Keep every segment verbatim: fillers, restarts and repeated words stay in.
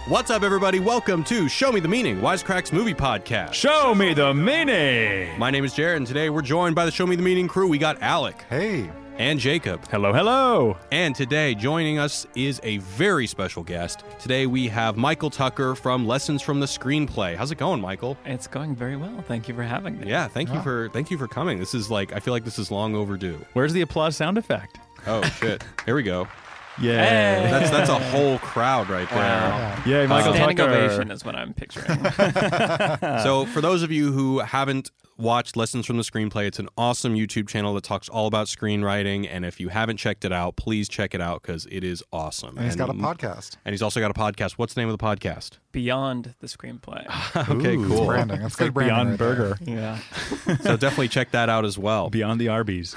What's up, everybody? Welcome to Show Me the Meaning, Wisecracks Movie Podcast. Show me the meaning! My name is Jared, and today we're joined by the Show Me the Meaning crew. We got Alec. Hey. And Jacob. Hello, hello. And today, joining us is a very special guest. Today, we have Michael Tucker from Lessons from the Screenplay. How's it going, Michael? It's going very well. Thank you for having me. Yeah, thank Oh. you for thank you for coming. This is like, I feel like this is long overdue. Where's the applause sound effect? Oh, shit. Here we go. Yeah. Hey. That's that's a whole crowd right there. Wow. Yay, Michael Standing Tucker. ovation is what I'm picturing. So for those of you who haven't watched Lessons from the Screenplay, it's an awesome YouTube channel that talks all about screenwriting, and if you haven't checked it out, please check it out because it is awesome. And he's got a podcast. And he's also got a podcast. What's the name of the podcast? Beyond the Screenplay. Okay, Ooh, cool. Branding. That's It's good like branding. Beyond right Burger. Yeah. So definitely check that out as well. Beyond the Arby's.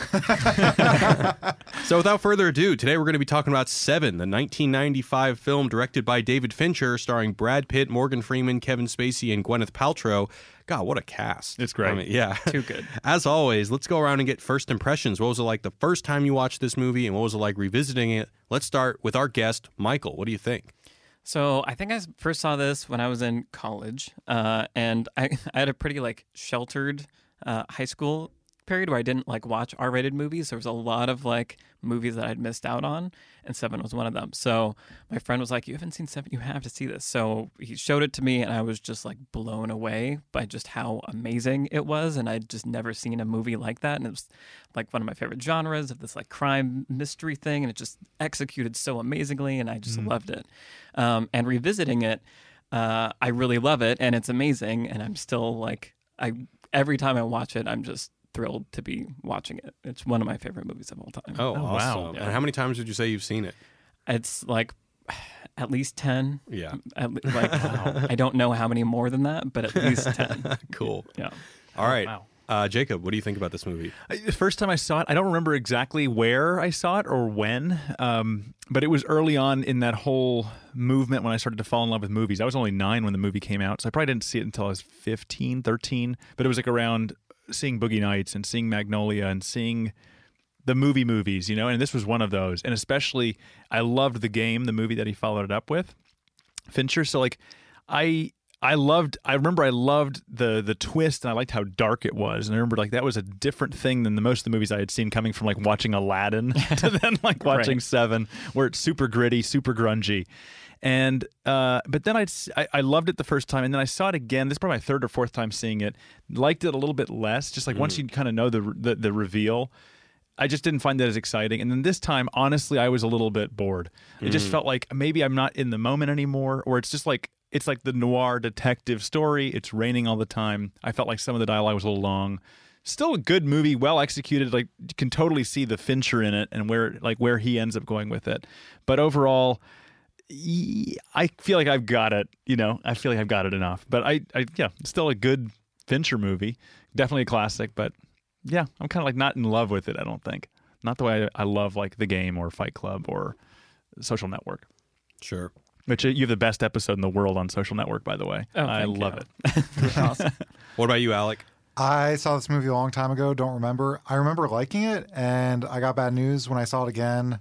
So without further ado, today we're going to be talking about Seven, the nineteen ninety-five film directed by David Fincher, starring Brad Pitt, Morgan Freeman, Kevin Spacey, and Gwyneth Paltrow. God, what a cast. It's great. I mean, yeah. Too good. As always, let's go around and get first impressions. What was it like the first time you watched this movie, and what was it like revisiting it? Let's start with our guest, Michael. What do you think? So I think I first saw this when I was in college, uh, and I, I had a pretty like sheltered uh, high school period where I didn't like watch R-rated movies. There was a lot of like movies that I'd missed out on, and Seven was one of them. So my friend was like, "You haven't seen Seven? You have to see this." So he showed it to me, and I was just like blown away by just how amazing it was. And I'd just never seen a movie like that, and it was like one of my favorite genres of this like crime mystery thing, and it just executed so amazingly, and I just Mm. loved it. Um, and revisiting it, uh, I really love it, and it's amazing. And I'm still like, I every time I watch it, I'm just thrilled to be watching it. It's one of my favorite movies of all time. Oh, Oh, wow. awesome. Yeah. And how many times would you say you've seen it? It's like at least ten. Yeah. At, le- like I don't know how many more than that, but at least ten. Cool. Yeah. All right. Wow. Uh, Jacob, what do you think about this movie? I- The first time I saw it, I don't remember exactly where I saw it or when, um, but it was early on in that whole movement when I started to fall in love with movies. I was only nine when the movie came out, so I probably didn't see it until I was fifteen, thirteen, but it was like around seeing Boogie Nights and seeing Magnolia and seeing the movie movies, you know, and this was one of those. And especially, I loved The Game, the movie that he followed it up with, Fincher. So like, I I loved, I remember I loved the the twist, and I liked how dark it was. And I remember like that was a different thing than the most of the movies I had seen, coming from like watching Aladdin to then like watching Right. Seven, where it's super gritty, super grungy. And uh, but then I'd, s- I I loved it the first time, and then I saw it again. This is probably my third or fourth time seeing it. Liked it a little bit less, just like once you kind of know the, the the reveal. I just didn't find that as exciting. And then this time, honestly, I was a little bit bored. It just felt like maybe I'm not in the moment anymore, or it's just like it's like the noir detective story. It's raining all the time. I felt like some of the dialogue was a little long. Still a good movie, well executed. Like you can totally see the Fincher in it and where like where he ends up going with it. But overall, y- I feel like I've got it. You know, I feel like I've got it enough. But I, I yeah, still a good Fincher movie. Definitely a classic. But yeah, I'm kind of like not in love with it. I don't think. Not the way I, I love like The Game or Fight Club or Social Network. Sure. Which uh, you have the best episode in the world on Social Network, by the way. Oh, I thank love you. it. Awesome. What about you, Alec? I saw this movie a long time ago. Don't remember. I remember liking it, and I got bad news when I saw it again.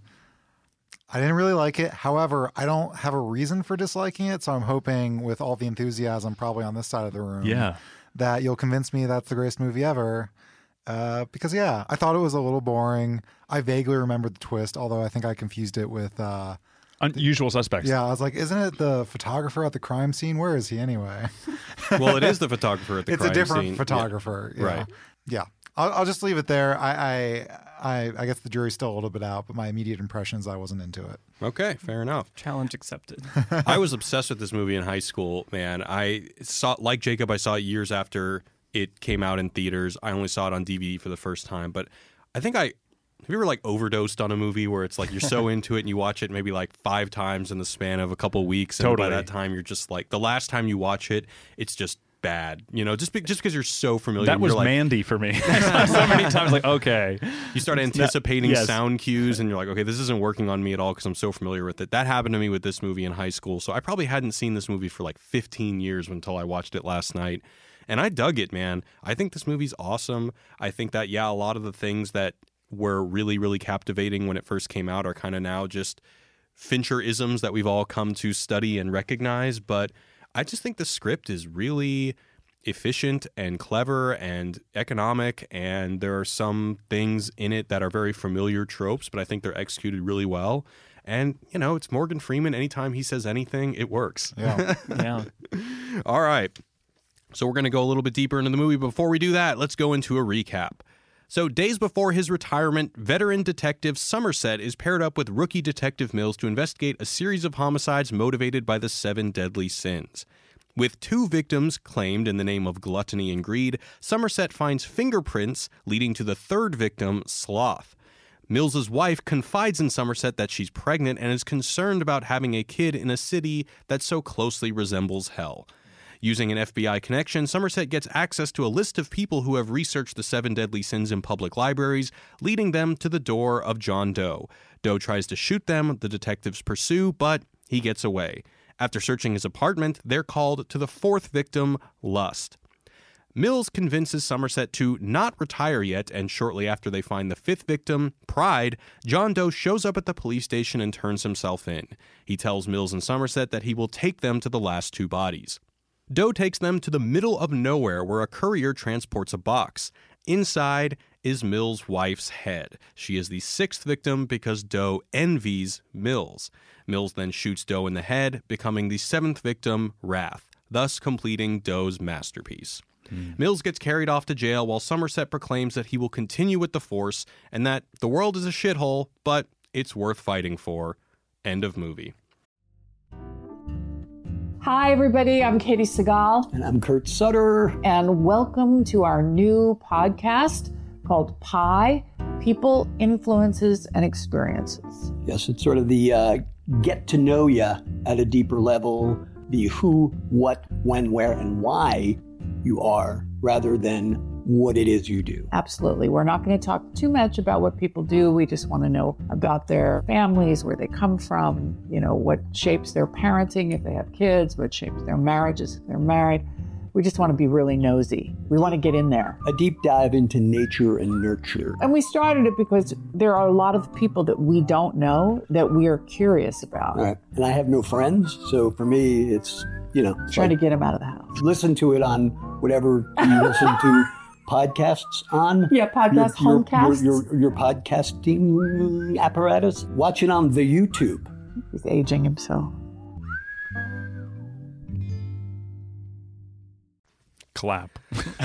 I didn't really like it. However, I don't have a reason for disliking it, so I'm hoping with all the enthusiasm probably on this side of the room Yeah. that you'll convince me that's the greatest movie ever. Uh, because, yeah, I thought it was a little boring. I vaguely remember the twist, although I think I confused it with... Uh, Unusual Suspects. yeah, I was like, isn't it the photographer at the crime scene? Where is he anyway? Well, it is the photographer at the it's crime a different scene. photographer. Yeah. Right. Yeah. I'll, I'll just leave it there. I, I, I, I guess the jury's still a little bit out, but my immediate impressions, I wasn't into it. Yeah. Okay, fair enough. Challenge accepted. I was obsessed with this movie in high school, man. I saw, like Jacob, I saw it years after it came out in theaters. I only saw it on D V D for the first time, but I think I have you ever like overdosed on a movie where it's like you're so into it and you watch it maybe like five times in the span of a couple weeks, and Totally. by that time you're just like the last time you watch it, it's just bad. You know, just be, just because you're so familiar. That was you're like, Mandy for me. I saw it so many times, like, okay. you start anticipating yes. sound cues and you're like, okay, this isn't working on me at all because I'm so familiar with it. That happened to me with this movie in high school. So I probably hadn't seen this movie for like fifteen years until I watched it last night. And I dug it, man. I think this movie's awesome. I think that, yeah, a lot of the things that were really, really captivating when it first came out are kind of now just Fincher-isms that we've all come to study and recognize, but I just think the script is really efficient and clever and economic, and there are some things in it that are very familiar tropes, but I think they're executed really well. And, you know, it's Morgan Freeman. Anytime he says anything, it works. Yeah. Yeah. All right. So we're going to go a little bit deeper into the movie. Before we do that, let's go into a recap. So days before his retirement, veteran detective Somerset is paired up with rookie detective Mills to investigate a series of homicides motivated by the seven deadly sins. With two victims claimed in the name of gluttony and greed, Somerset finds fingerprints leading to the third victim, Sloth. Mills's wife confides in Somerset that she's pregnant and is concerned about having a kid in a city that so closely resembles hell. Using an F B I connection, Somerset gets access to a list of people who have researched the seven deadly sins in public libraries, leading them to the door of John Doe. Doe tries to shoot them, the detectives pursue, but he gets away. After searching his apartment, they're called to the fourth victim, Lust. Mills convinces Somerset to not retire yet, and shortly after they find the fifth victim, Pride, John Doe shows up at the police station and turns himself in. He tells Mills and Somerset that he will take them to the last two bodies. Doe takes them to the middle of nowhere where a courier transports a box. Inside is Mills' wife's head. She is the sixth victim because Doe envies Mills. Mills then shoots Doe in the head, becoming the seventh victim, Wrath, thus completing Doe's masterpiece. Mm. Mills gets carried off to jail while Somerset proclaims that he will continue with the force and that the world is a shithole, but it's worth fighting for. End of movie. Hi, everybody. I'm Katie Segal. And I'm Kurt Sutter. And welcome to our new podcast called Pi, People, Influences, and Experiences. Yes, it's sort of the uh, get to know you at a deeper level, the who, what, when, where, and why you are, rather than what it is you do. Absolutely. We're not going to talk too much about what people do. We just want to know about their families, where they come from, you know, what shapes their parenting if they have kids, what shapes their marriages if they're married. We just want to be really nosy. We want to get in there. A deep dive into nature and nurture. And we started it because there are a lot of people that we don't know that we are curious about. Right. And I have no friends, so for me, it's, you know. Trying like, to get them out of the house. Listen to it on whatever you listen to podcasts on. Yeah, podcast, your, homecasts. Your, your, your podcasting apparatus. Watch it on the YouTube. He's aging himself. Clap.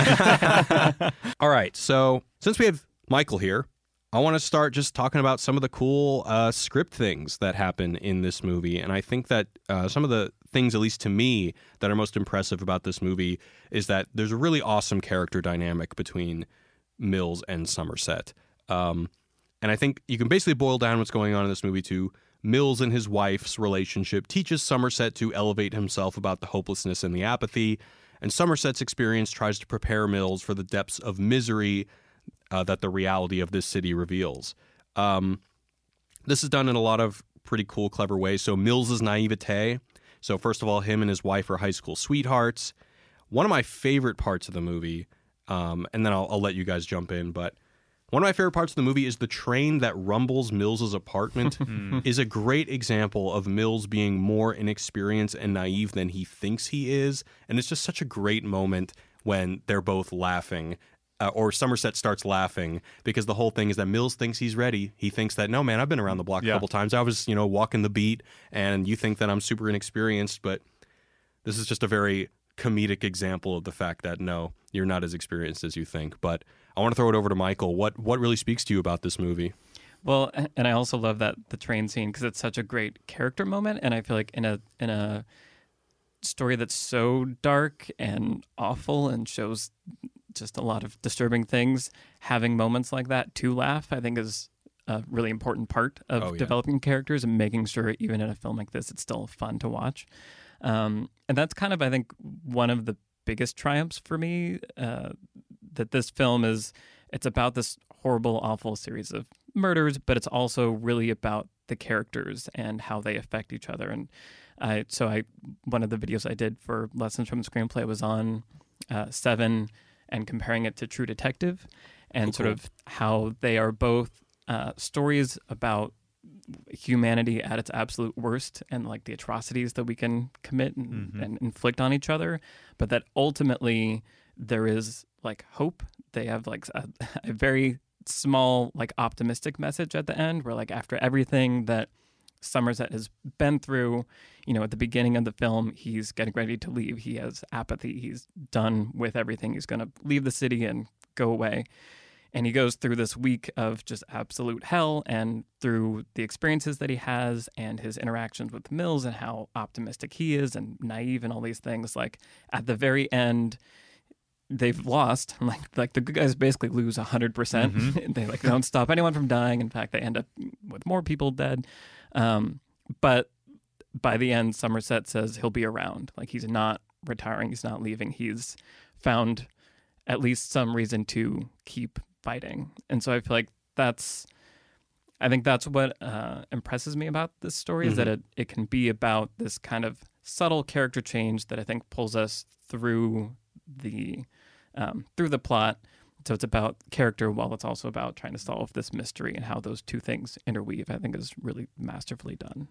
All right, so since we have Michael here, I want to start just talking about some of the cool uh, script things that happen in this movie. And I think that uh, some of the things, at least to me, that are most impressive about this movie is that there's a really awesome character dynamic between Mills and Somerset. Um, and I think you can basically boil down what's going on in this movie to Mills and his wife's relationship teaches Somerset to elevate himself about the hopelessness and the apathy. And Somerset's experience tries to prepare Mills for the depths of misery uh, that the reality of this city reveals. Um, this is done in a lot of pretty cool, clever ways. So Mills's naivete. So first of all, him and his wife are high school sweethearts. One of my favorite parts of the movie, um, and then I'll, I'll let you guys jump in, but one of my favorite parts of the movie is the train that rumbles Mills's apartment is a great example of Mills being more inexperienced and naive than he thinks he is. And it's just such a great moment when they're both laughing, uh, or Somerset starts laughing, because the whole thing is that Mills thinks he's ready. He thinks that, no, man, I've been around the block a Yeah. couple times. I was, you know, walking the beat, and you think that I'm super inexperienced, but this is just a very comedic example of the fact that, no, you're not as experienced as you think. But I want to throw it over to Michael. What what really speaks to you about this movie? Well, and I also love that the train scene because it's such a great character moment, and I feel like in a in a story that's so dark and awful and shows just a lot of disturbing things, having moments like that to laugh, I think is a really important part of Oh, yeah. developing characters and making sure even in a film like this, it's still fun to watch. Um, and that's kind of, I think, one of the biggest triumphs for me, uh, that this film is, it's about this horrible, awful series of murders, but it's also really about the characters and how they affect each other. And I, so I, one of the videos I did for Lessons from the Screenplay was on uh, Seven and comparing it to True Detective and Oh, sort cool. of how they are both uh, stories about humanity at its absolute worst and like the atrocities that we can commit and, Mm-hmm. and inflict on each other, but that ultimately there is like hope. They have like a, a very small like optimistic message at the end where like after everything that Somerset has been through, you know, at the beginning of the film, he's getting ready to leave. He has apathy. He's done with everything. He's going to leave the city and go away. And he goes through this week of just absolute hell, and through the experiences that he has and his interactions with Mills and how optimistic he is and naive and all these things, like at the very end, they've lost. Like like the good guys basically lose one hundred percent. Mm-hmm. They like don't stop anyone from dying. In fact, they end up with more people dead. Um, but by the end, Somerset says he'll be around. Like he's not retiring. He's not leaving. He's found at least some reason to keep fighting. And so I feel like that's, I think that's what uh, impresses me about this story is Mhm. that it, it can be about this kind of subtle character change that I think pulls us through the um, through the plot. So it's about character while it's also about trying to solve this mystery, and how those two things interweave, I think, is really masterfully done.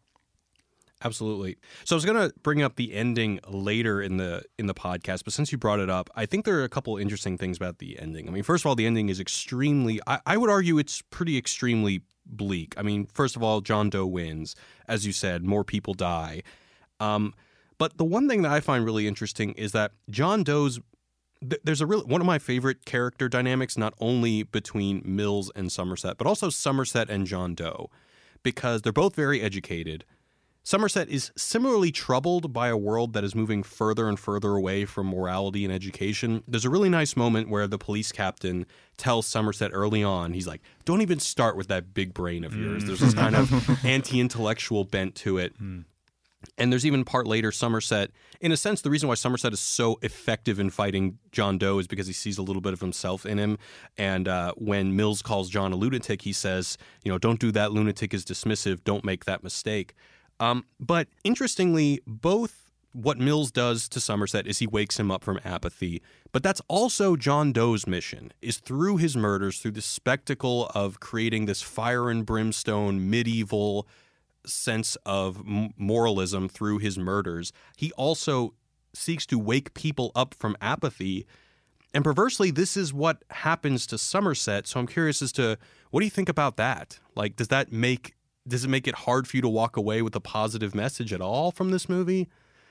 Absolutely. So I was going to bring up the ending later in the in the podcast, but since you brought it up, I think there are a couple interesting things about the ending. I mean, first of all, the ending is extremely, I, I would argue it's pretty extremely bleak. I mean, first of all, John Doe wins. As you said, more people die. Um, but the one thing that I find really interesting is that John Doe's, th- there's a real, one of my favorite character dynamics, not only between Mills and Somerset, but also Somerset and John Doe, because they're both very educated. Somerset is similarly troubled by a world that is moving further and further away from morality and education. There's a really nice moment where the police captain tells Somerset early on, he's like, don't even start with that big brain of yours. There's this kind of anti-intellectual bent to it. And there's even part later, Somerset, in a sense, the reason why Somerset is so effective in fighting John Doe is because he sees a little bit of himself in him. And uh, when Mills calls John a lunatic, he says, you know, don't do that. Lunatic is dismissive. Don't make that mistake. Um, but interestingly, both what Mills does to Somerset is he wakes him up from apathy, but that's also John Doe's mission, is through his murders, through the spectacle of creating this fire and brimstone medieval sense of m- moralism through his murders. He also seeks to wake people up from apathy. And perversely, this is what happens to Somerset. So I'm curious as to, what do you think about that? Like, does that make Does it make it hard for you to walk away with a positive message at all from this movie?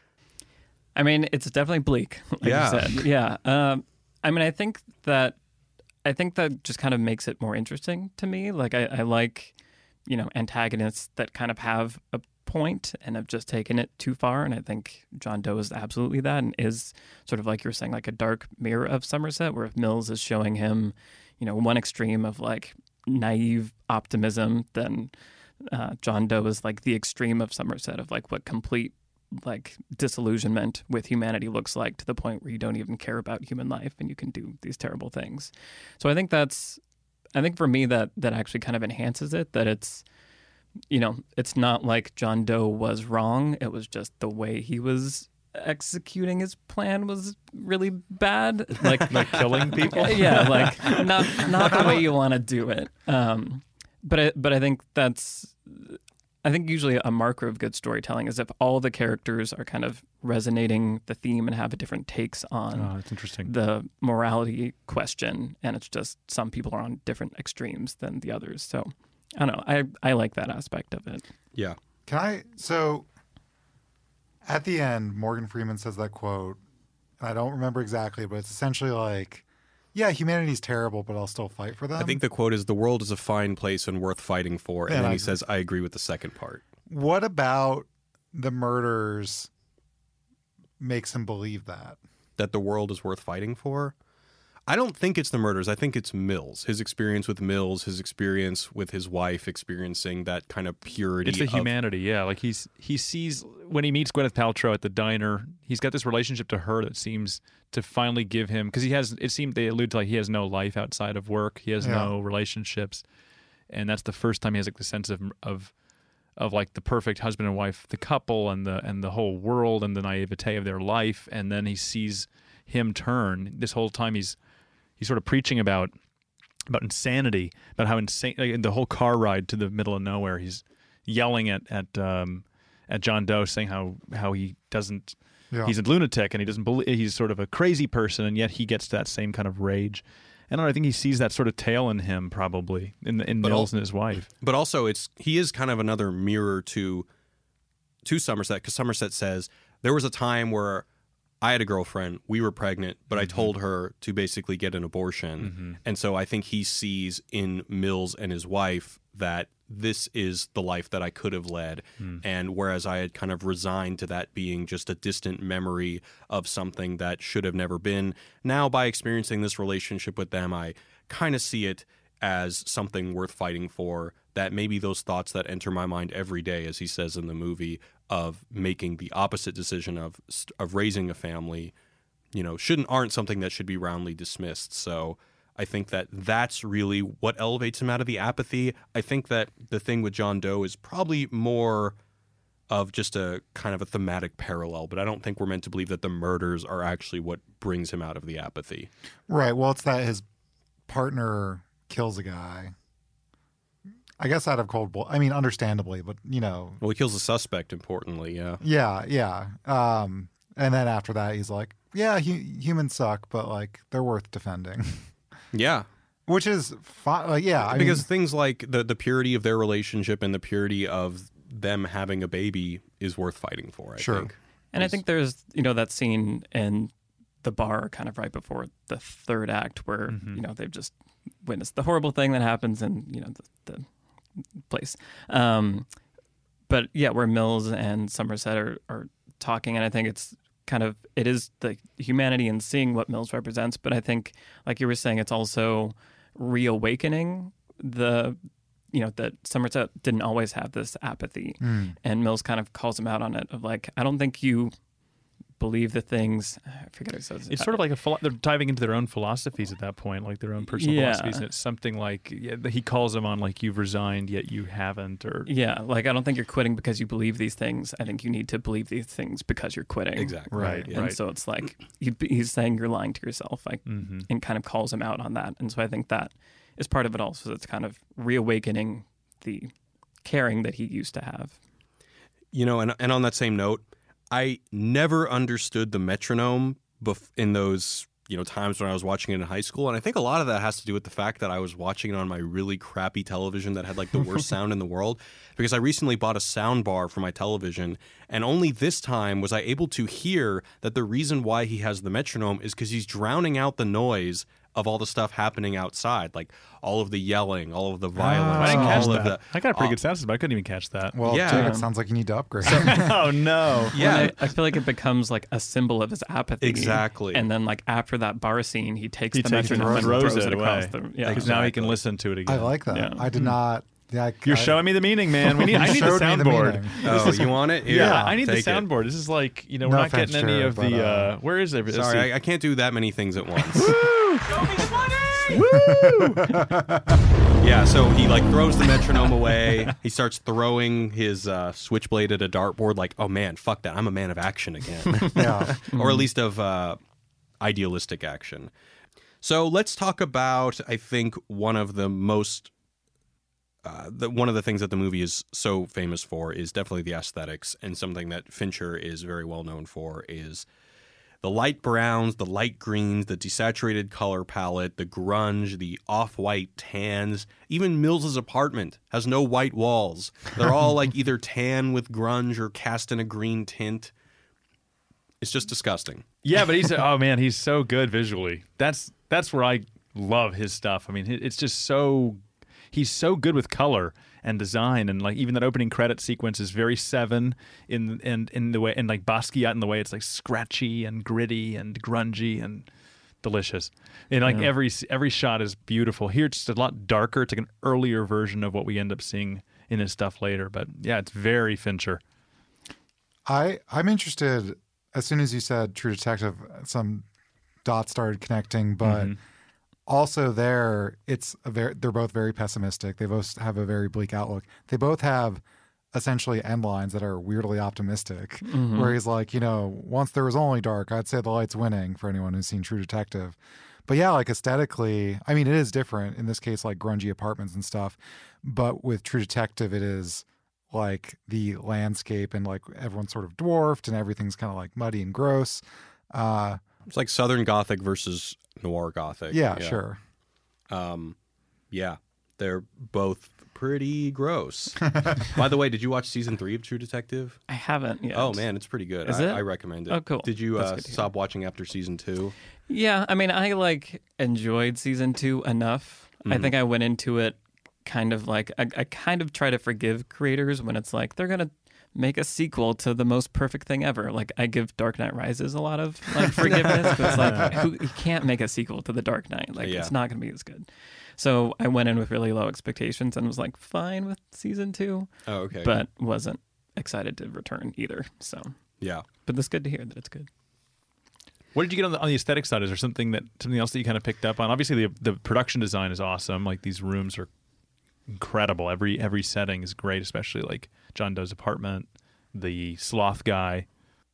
I mean, it's definitely bleak, like Yeah. you said. Yeah. Um, I mean, I think that I think that just kind of makes it more interesting to me. Like, I, I like, you know, antagonists that kind of have a point and have just taken it too far. And I think John Doe is absolutely that, and is sort of like you were saying, like a dark mirror of Somerset, where if Mills is showing him, you know, one extreme of like naive optimism, then Uh, John Doe is like the extreme of Somerset, of like what complete like disillusionment with humanity looks like, to the point where you don't even care about human life and you can do these terrible things. So I think that's, I think for me that that actually kind of enhances it, that it's, you know, it's not like John Doe was wrong. It was just the way he was executing his plan was really bad. Like, Like killing people? yeah, like not not the way you want to do it. Um, But I, but I think that's, I think usually a marker of good storytelling is if all the characters are kind of resonating the theme and have different takes on Oh, that's interesting. the morality question, and it's just some people are on different extremes than the others. So I don't know. I, I like that aspect of it. Yeah. Can I? So at the end, Morgan Freeman says that quote, and I don't remember exactly, but it's essentially like, yeah, humanity's terrible, but I'll still fight for them. I think the quote is, the world is a fine place and worth fighting for. And Yeah, then I he agree. says, I agree with the second part. What about the murders makes him believe that? That the world is worth fighting for? I don't think it's the murders. I think it's Mills. His experience with Mills, his experience with his wife, experiencing that kind of purity. It's the of, humanity, yeah. Like he's he sees when he meets Gwyneth Paltrow at the diner, he's got this relationship to her that seems to finally give him, because he has, it seemed they allude to like he has no life outside of work, he has Yeah. no relationships, and that's the first time he has like the sense of of of like the perfect husband and wife, the couple, and the and the whole world and the naivete of their life, and then he sees him turn. This whole time he's he's sort of preaching about about insanity, about how insane like, the whole car ride to the middle of nowhere. He's yelling at at um, at John Doe, saying how how he doesn't. Yeah. He's a lunatic and he doesn't believe. He's sort of a crazy person, and yet he gets that same kind of rage. And I think he sees that sort of tale in him, probably in in But Mills al- and his wife. But also, it's he is kind of another mirror to to Somerset, because Somerset says there was a time where I had a girlfriend, we were pregnant, but I told her to basically get an abortion. And so I think he sees in Mills and his wife that this is the life that I could have led. And whereas I had kind of resigned to that being just a distant memory of something that should have never been, now by experiencing this relationship with them, I kind of see it as something worth fighting for, that maybe those thoughts that enter my mind every day, as he says in the movie, of making the opposite decision of of raising a family, you know, shouldn't aren't something that should be roundly dismissed. So I think that that's really what elevates him out of the apathy. I think that the thing with John Doe is probably more of just a kind of a thematic parallel, but I don't think we're meant to believe that the murders are actually what brings him out of the apathy. Right. Well, it's that his partner kills a guy. I guess out of cold blood. I mean, understandably, but you know. Well, he kills a suspect, importantly, yeah. Yeah, yeah. Um, and then after that, he's like, "Yeah, hu- humans suck, but like they're worth defending," Yeah. which is fine. Like, yeah, I because mean, things like the, the purity of their relationship and the purity of them having a baby is worth fighting for, I Sure. think. And I think there's, you know, that scene in the bar kind of right before the third act where, you know, they've just witnessed the horrible thing that happens in, you know, the, the place. Um, but yeah, where Mills and Somerset are, are talking, and I think it's kind of, it is the humanity in seeing what Mills represents, but I think, like you were saying, it's also reawakening the, you know, that Somerset didn't always have this apathy, Mm. and Mills kind of calls him out on it of like, I don't think you believe the things, I forget what it says. It's sort of like a philo- they're diving into their own philosophies at that point, like their own personal Yeah. philosophies, and it's something like yeah, he calls them on like you've resigned yet you haven't, or Yeah, like I don't think you're quitting because you believe these things. I think you need to believe these things because you're quitting. Exactly. Right, Yeah. And so it's like you, he's saying you're lying to yourself, like, mm-hmm. and kind of calls him out on that. And so I think that is part of it also. It's kind of reawakening the caring that he used to have. You know, and and on that same note, I never understood the metronome bef- in those, you know, times when I was watching it in high school. And I think a lot of that has to do with the fact that I was watching it on my really crappy television that had like the worst sound in the world. Because I recently bought a sound bar for my television, and only this time was I able to hear that the reason why he has the metronome is because he's drowning out the noise of all the stuff happening outside, like all of the yelling, all of the violence, I didn't Oh. catch all that. of the. I got a pretty uh, good sound system, but I couldn't even catch that. Well, Yeah. Jacob, sounds like you need to upgrade. Oh no! Yeah, And I, I feel like it becomes like a symbol of his apathy. Exactly. And then like after that bar scene, he takes He the takes it metronome and and throws throws it it across away. the. Yeah. Because now he can Exactly. listen to it again. I like that. Yeah. I did not. Yeah, I, You're I, showing me the meaning, man. We need. You I need the showed me the soundboard. meaning. oh, you want it? Here, Yeah, I need the take it. soundboard. This is like you know No we're not offense, getting any Jared, of but, the. uh, Uh, where is it? Let's Sorry, see. I, I can't do that many things at once. Yeah, so he like throws the metronome away. He starts throwing his uh, switchblade at a dartboard. Like, oh man, fuck that! I'm a man of action again, yeah. or at least of uh, idealistic action. So let's talk about, I think, one of the most, uh, the, one of the things that the movie is so famous for is definitely the aesthetics, and something that Fincher is very well known for is the light browns, the light greens, the desaturated color palette, the grunge, the off-white tans. Even Mills's apartment has no white walls. They're all like either tan with grunge or cast in a green tint. It's just disgusting. Yeah, but he's oh man, he's so good visually. That's that's where I love his stuff. I mean, it- it's just so he's so good with color and design, and like even that opening credit sequence is very Seven in in in the way, and like Basquiat in the way it's like scratchy and gritty and grungy and delicious. And like Yeah. every every shot is beautiful. Here it's just a lot darker. It's like an earlier version of what we end up seeing in his stuff later. But yeah, it's very Fincher. I I'm interested. As soon as you said True Detective, some dots started connecting, but Mhm. also there, it's a very. They're both very pessimistic. They both have a very bleak outlook. They both have essentially end lines that are weirdly optimistic, Mhm. where he's like, you know, once there was only dark, I'd say the light's winning for anyone who's seen True Detective. But yeah, like aesthetically, I mean, it is different in this case, like grungy apartments and stuff. But with True Detective, it is like the landscape and like everyone's sort of dwarfed and everything's kind of like muddy and gross. Uh, It's like Southern Gothic versus Noir Gothic. yeah, sure. Um, yeah, they're both pretty gross. By the way, did you watch season three of True Detective? I haven't yet. Oh man, it's pretty good. Is I, it? I recommend it. Oh, cool. Did you That's uh, good to hear. stop watching after season two? Yeah, I mean, I like enjoyed season two enough. I Mhm. think I went into it kind of like I, I kind of try to forgive creators when it's like they're gonna make a sequel to the most perfect thing ever. Like I give Dark Knight Rises a lot of like forgiveness, but it's like who, you can't make a sequel to the Dark Knight. Like Yeah. it's not gonna be as good. So I went in with really low expectations and was like fine with season two, Oh, okay. but wasn't excited to return either. So, yeah. but it's good to hear that it's good. What did you get on the, on the aesthetic side? Is there something that something else that you kind of picked up on? Obviously, the the production design is awesome. Like these rooms are incredible. Every every setting is great, especially like John Doe's apartment, the sloth guy.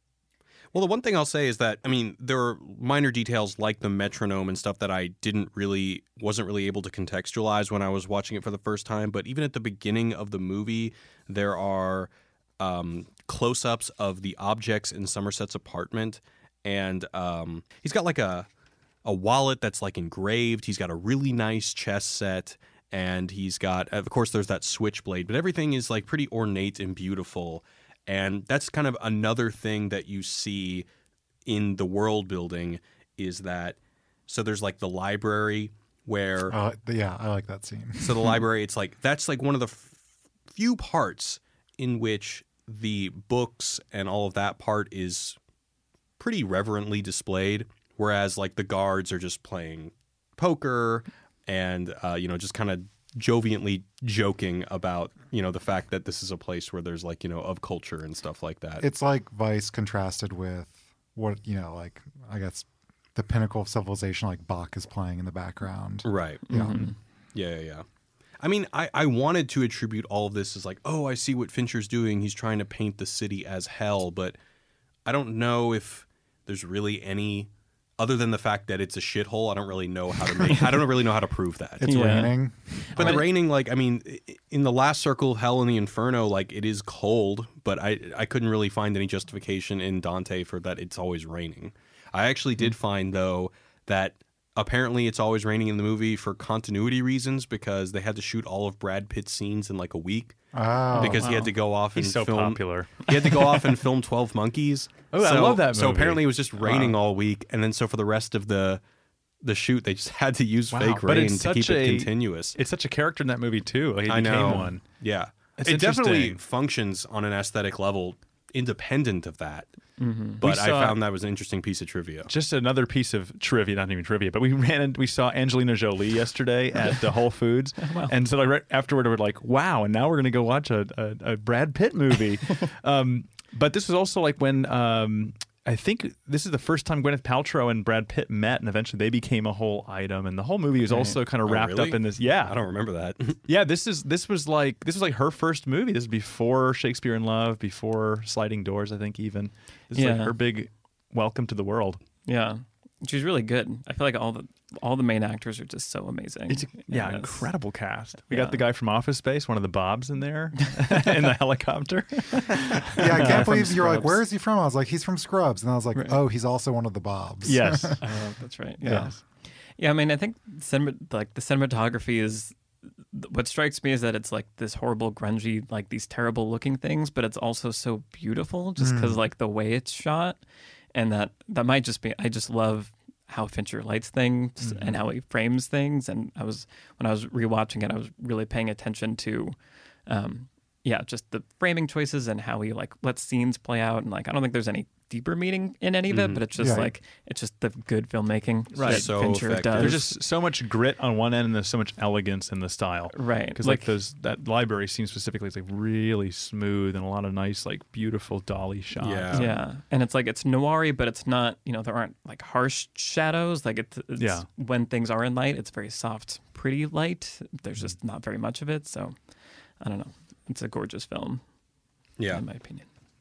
Well, the one thing I'll say is that, I mean, there are minor details like the metronome and stuff that I didn't really, wasn't really able to contextualize when I was watching it for the first time. But even at the beginning of the movie, there are um, close-ups of the objects in Somerset's apartment. And um, he's got like a, a wallet that's like engraved. He's got a really nice chess set. And he's got, of course, there's that switchblade. But everything is like pretty ornate and beautiful. And that's kind of another thing that you see in the world building is that, so there's like the library where, Uh, yeah, I like that scene. so the library, it's like, that's like one of the f- few parts in which the books and all of that part is pretty reverently displayed. Whereas like the guards are just playing poker and, uh, you know, just kind of joviantly joking about, you know, the fact that this is a place where there's like, you know, of culture and stuff like that. It's like Vice contrasted with what, you know, like, I guess the pinnacle of civilization, like Bach is playing in the background. Right. Yeah. Mm-hmm. Yeah, yeah, yeah. I mean, I, I wanted to attribute all of this as like, oh, I see what Fincher's doing. He's trying to paint the city as hell, but I don't know if there's really any, other than the fact that it's a shithole. I don't really know how to make, I don't really know how to prove that. It's Yeah. raining. But I the mean- raining, like, I mean, i- in the last circle of hell in the Inferno, like, it is cold, but I I couldn't really find any justification in Dante for that it's always raining. I actually did find, though, that apparently it's always raining in the movie for continuity reasons because they had to shoot all of Brad Pitt's scenes in like a week Oh, because he had wow. to go off and He's so film. popular. He had to go off and film twelve Monkeys. Oh, I So- love that So movie. apparently it was just raining all week, and then so for the rest of the the shoot, they just had to use Wow, fake but rain it's to keep such it a- continuous. It's such a character in that movie too. Like, he I became know. one. Yeah. It's it definitely interesting. functions on an aesthetic level independent of that. Mm-hmm. But We I saw- found that was an interesting piece of trivia. Just another piece of trivia, not even trivia, but we ran and we saw Angelina Jolie yesterday at the Whole Foods, and so like right afterward, we're like, "Wow!" And now we're going to go watch a, a, a Brad Pitt movie. um, but this was also like when um, I think this is the first time Gwyneth Paltrow and Brad Pitt met, and eventually they became a whole item. And the whole movie was also kind of Oh, wrapped really? up in this. Yeah, I don't remember that. yeah. This is this was like this was like her first movie. This is before Shakespeare in Love, before Sliding Doors, I think even. This is like Yeah. her big welcome to the world. Yeah, she's really good. I feel like all the all the main actors are just so amazing. It's a, yeah, And it's- incredible cast. We yeah. got the guy from Office Space, one of the Bobs in there, in the helicopter. yeah, I can't From believe you're like, Scrubs. where is he from? I was like, he's from Scrubs. And I was like, Right. oh, he's also one of the Bobs. Yes. Oh, that's right. Yeah. Yes. Yeah, I mean, I think cinema, like the cinematography is what strikes me is that it's like this horrible, grungy, like these terrible looking things, but it's also so beautiful just because like the way it's shot, and that that might just be. I just love how Fincher lights things and how he frames things. And I was when I was rewatching it, I was really paying attention to, um, yeah, just the framing choices and how he like lets scenes play out. And like, I don't think there's any deeper meaning in any of it, but it's just Yeah. like it's just the good filmmaking Right. that So Fincher effective. does. There's just so much grit on one end, and there's so much elegance in the style. right Because like, those that library scene specifically is like really smooth and a lot of nice, like beautiful dolly shots. Yeah. Yeah, and it's like it's noir-y, but it's not. You know, there aren't like harsh shadows. Like it's, it's Yeah. when things are in light, it's very soft, pretty light. There's just not very much of it. So, I don't know. It's a gorgeous film, Yeah. in my opinion.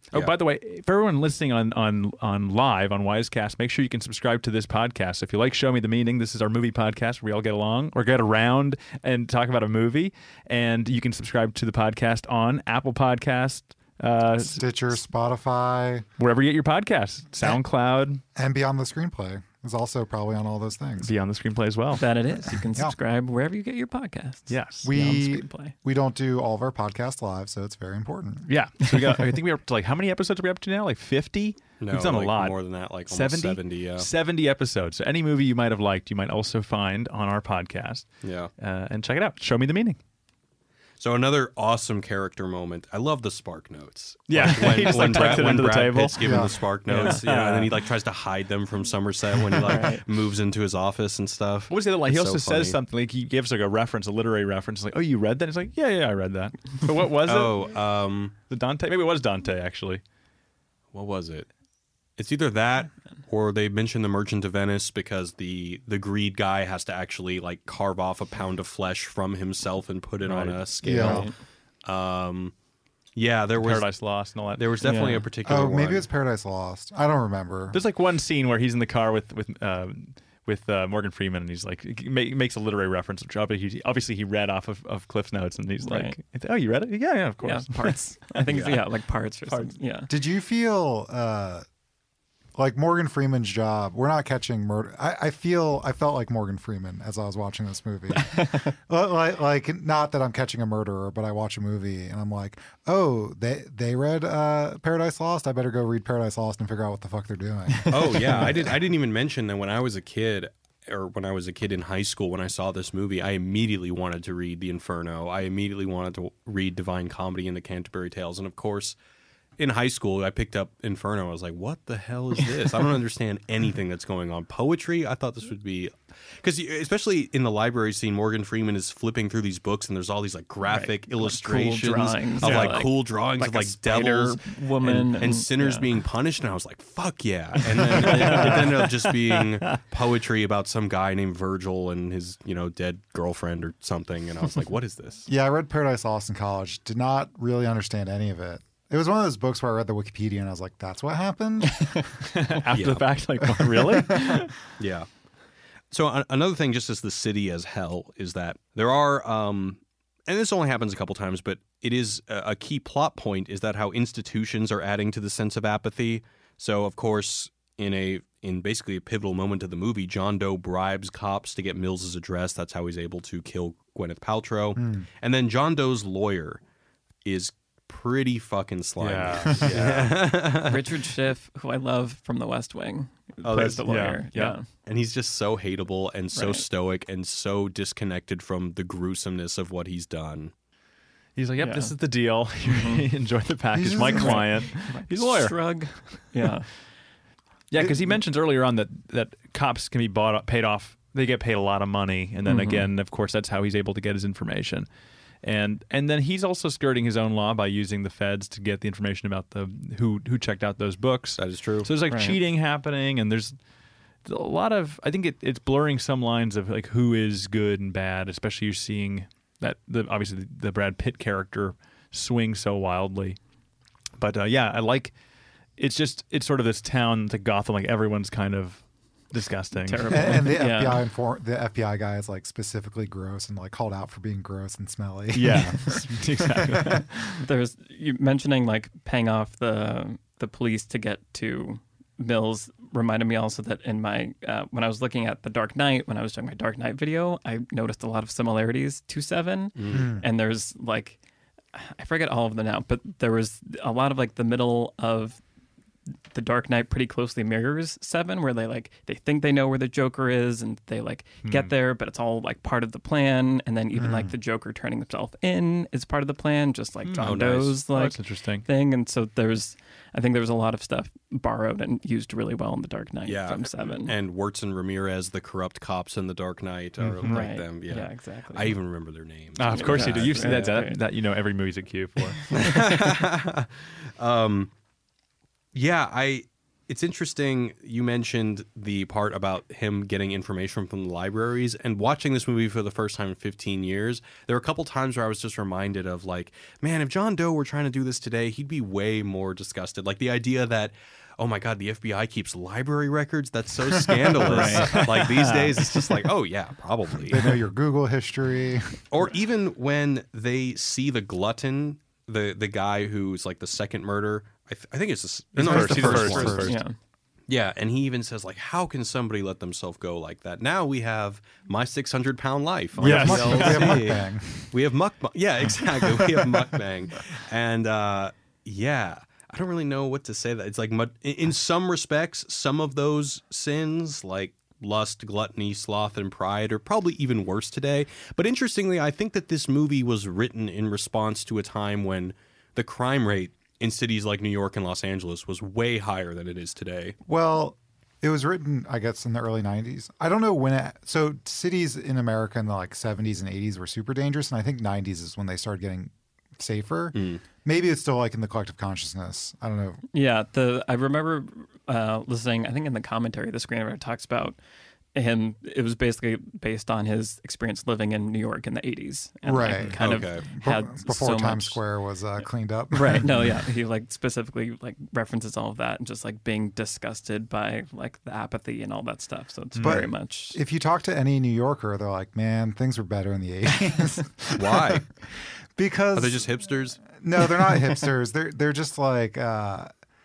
Oh, Yeah. by the way, for everyone listening on on on live on Wisecast, make sure you can subscribe to this podcast. If you like Show Me the Meaning, this is our movie podcast where we all get along or get around and talk about a movie. And you can subscribe to the podcast on Apple Podcast, uh, Stitcher, Spotify, wherever you get your podcasts, SoundCloud, and Beyond the Screenplay is also probably on all those things. Beyond the Screenplay as well. That it is. You can Yeah. subscribe wherever you get your podcasts. Yes. We Beyond the Screenplay. we don't do all of our podcasts live, so it's very important. Yeah. So we got, I think we're up to like, how many episodes are we up to now? Like fifty? No, We've done like a lot. more than that, like almost seventy? seventy. Yeah, seventy episodes. So any movie you might have liked, you might also find on our podcast. yeah. Uh, and check it out. Show Me the Meaning. So another awesome character moment. I love the Spark Notes. Yeah. Like when, He just, when like, Brad, tucks it when under the Brad table. Pitt's giving Yeah. the Spark Notes, you know, and then he like tries to hide them from Somerset when he like Right. moves into his office and stuff. What was the other line? He It's also so funny. says something like he gives like a reference, a literary reference. Like, oh, you read that? He's like, yeah, yeah, I read that. But what was it? Oh, um, The Dante? Maybe it was Dante actually. what was it? It's either that or they mention the Merchant of Venice because the the greed guy has to actually like carve off a pound of flesh from himself and put it on Right. a scale. Um, yeah, there was Paradise Lost and all that. there was definitely Yeah. a particular Oh, maybe one. it's Paradise Lost. I don't remember. There's like one scene where he's in the car with with uh, with uh, Morgan Freeman, and he's like he ma- makes a literary reference, which obviously, obviously he read off of, of Cliff's Notes, and he's Right. like, "Oh, you read it? Yeah, yeah, of course." Yeah, parts. I think, yeah, like parts or Parts. something. Yeah. Did you feel uh, like Morgan Freeman's job? We're not catching murder. I, I feel I felt like Morgan Freeman as I was watching this movie. like, like not that I'm catching a murderer, but I watch a movie and I'm like, oh, they they read uh, Paradise Lost. I better go read Paradise Lost and figure out what the fuck they're doing. Oh yeah, I did. I didn't even mention that when I was a kid, or when I was a kid in high school, when I saw this movie, I immediately wanted to read The Inferno. I immediately wanted to read Divine Comedy and the Canterbury Tales, and of course, in high school, I picked up Inferno. I was like, "What the hell is this? I don't understand anything that's going on." Poetry? I thought this would be because, especially in the library scene, Morgan Freeman is flipping through these books, and there's all these like graphic Right. Like, cool illustrations drawings. of Yeah. like, Like- cool drawings like of a like spider devils, woman and, and and- sinners yeah. being punished, and I was like, "Fuck yeah!" And then it, it ended up just being poetry about some guy named Virgil and his, you know, dead girlfriend or something, and I was like, "What is this?" Yeah, I read Paradise Lost in college. Did not really understand any of it. It was one of those books where I read the Wikipedia and I was like, that's what happened? After Yeah. the fact, like, what, really? Yeah. So a- another thing, just as the city as hell, is that there are, um, and this only happens a couple times, but it is a, a key plot point is that how institutions are adding to the sense of apathy. So of course, in a in basically a pivotal moment of the movie, John Doe bribes cops to get Mills's address. That's how he's able to kill Gwyneth Paltrow. And then John Doe's lawyer is pretty fucking slimy. Yeah. yeah. Richard Schiff, who I love from The West Wing, Oh, plays that's- the lawyer. yeah, Yeah. yeah. And he's just so hateable and so Right. stoic and so disconnected from the gruesomeness of what he's done. He's like, "Yep, Yeah. this is the deal. Enjoy the package." He's My just- client, he's a lawyer. Shrug. Yeah. Yeah, because he mentions earlier on that that cops can be bought paid off. They get paid a lot of money, and then Mhm. again, of course, that's how he's able to get his information. And and then he's also skirting his own law by using the feds to get the information about the who who checked out those books. That is true. So there's like Right. cheating happening, and there's a lot of. I think it, it's blurring some lines of like who is good and bad. Especially you're seeing that the obviously the, the Brad Pitt character swing so wildly. But uh, yeah, I like. It's just it's sort of this town, the Gotham. Like everyone's kind of disgusting. Terrible. and, and the Yeah. F B I infor- the F B I guy is like specifically gross and like called out for being gross and smelly. Yeah, exactly. There's you mentioning like paying off the the police to get to Mills reminded me also that in my uh, when I was looking at The Dark Knight, when I was doing my Dark Knight video, I noticed a lot of similarities to Seven. Mm. And there's like I forget all of them now, but there was a lot of like the middle of The Dark Knight pretty closely mirrors Seven, where they like they think they know where the Joker is and they like get there, but it's all like part of the plan. And then even like the Joker turning himself in is part of the plan, just like John Oh, nice. Doe's Oh, like that's interesting. thing. And so there's I think there was a lot of stuff borrowed and used really well in The Dark Knight Yeah. from Seven. And Wirtz and Ramirez, the corrupt cops in The Dark Knight, are Mhm. like right. them. Yeah. exactly. I even remember their names. Ah, of course you do. You've seen that, Yeah. that. That you know every movie's a cue for. um, yeah, I. it's interesting. You mentioned the part about him getting information from the libraries, and watching this movie for the first time in fifteen years. There were a couple times where I was just reminded of like, man, if John Doe were trying to do this today, he'd be way more disgusted. Like the idea that, oh my God, the F B I keeps library records. That's so scandalous. Like these days, it's just like, oh yeah, probably. They know your Google history. Or even when they see the glutton, the the guy who's like the second murder. I, th- I think it's the, no, first. it's the He's the first, first. one. First. Yeah. Yeah, and he even says like, how can somebody let themselves go like that? Now we have My six hundred pound Life. On Yes. T L C. We have mukbang. We have mukbang. Yeah, exactly. We have mukbang, and uh, yeah. I don't really know what to say. That it's like mu- in some respects, some of those sins like lust, gluttony, sloth, and pride are probably even worse today. But interestingly, I think that this movie was written in response to a time when the crime rate in cities like New York and Los Angeles was way higher than it is today. Well, it was written, I guess, in the early nineties. I don't know when it. So cities in America in the like seventies and eighties were super dangerous, and I think nineties is when they started getting safer. Mm. Maybe it's still like in the collective consciousness. I don't know. Yeah, the I remember uh, listening. I think in the commentary, the screenwriter talks about him. It was basically based on his experience living in New York in the eighties, and like, Right. kind Okay. of Be- had Before so Times much, Square was uh, cleaned up. Right. No, yeah. He like specifically like references all of that and just like being disgusted by like the apathy and all that stuff. So it's But very much If you talk to any New Yorker, they're like, man, things were better in the eighties. Why? Because Are they just hipsters? no, they're not hipsters. They're they're just like uh,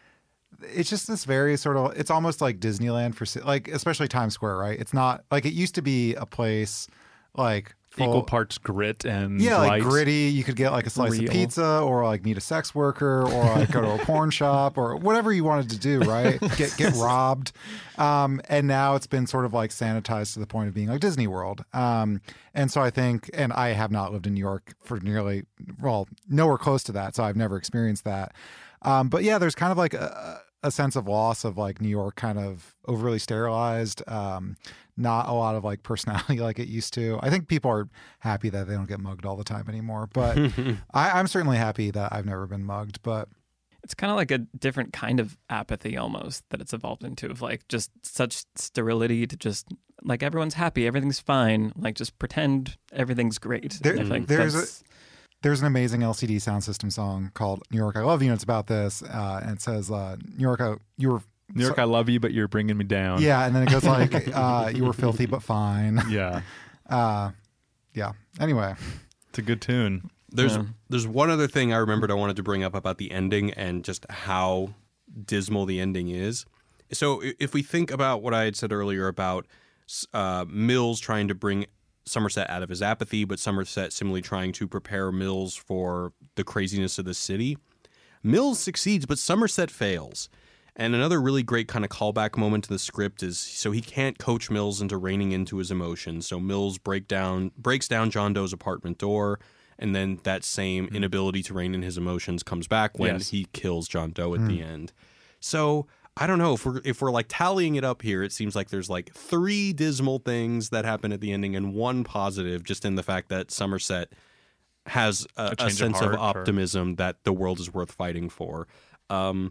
it's just this very sort of. It's almost like Disneyland for ci- like especially Times Square, right? It's not like it used to be a place like full, Equal parts grit and yeah, like light. gritty. You could get like a slice Real. of pizza, or like meet a sex worker, or like go to a porn shop, or whatever you wanted to do, right? Get get robbed. Um, and now it's been sort of like sanitized to the point of being like Disney World. Um, and so I think, and I have not lived in New York for nearly, well, nowhere close to that, so I've never experienced that. Um, but yeah, there's kind of like a, a sense of loss of like New York kind of overly sterilized. Um, not a lot of like personality like it used to. I think people are happy that they don't get mugged all the time anymore. But I, I'm certainly happy that I've never been mugged. But it's kind of like a different kind of apathy almost that it's evolved into, of like just such sterility to just like everyone's happy, everything's fine, like just pretend everything's great. There- And I think there's a- that's- there's an amazing L C D Sound System song called "New York, I Love You," and it's about this. Uh, and it says, uh, "New York, I, you were." New York, I love you, but you're bringing me down. Yeah, and then it goes like, uh, "You were filthy but fine." Yeah. Uh, yeah. Anyway, It's a good tune. There's Yeah. there's one other thing I remembered I wanted to bring up about the ending and just how dismal the ending is. So i- if we think about what I had said earlier about uh, Mills trying to bring Somerset out of his apathy, but Somerset similarly trying to prepare Mills for the craziness of the city, Mills succeeds, but Somerset fails. And another really great kind of callback moment to the script is so he can't coach Mills into reining into his emotions. So Mills break down breaks down John Doe's apartment door, and then that same inability to rein in his emotions comes back when Yes. he kills John Doe at the end. So I don't know if we're if we're like tallying it up here. It seems like there's like three dismal things that happen at the ending and one positive, just in the fact that Somerset has a, A a change of sense of, heart or- optimism that the world is worth fighting for. Um,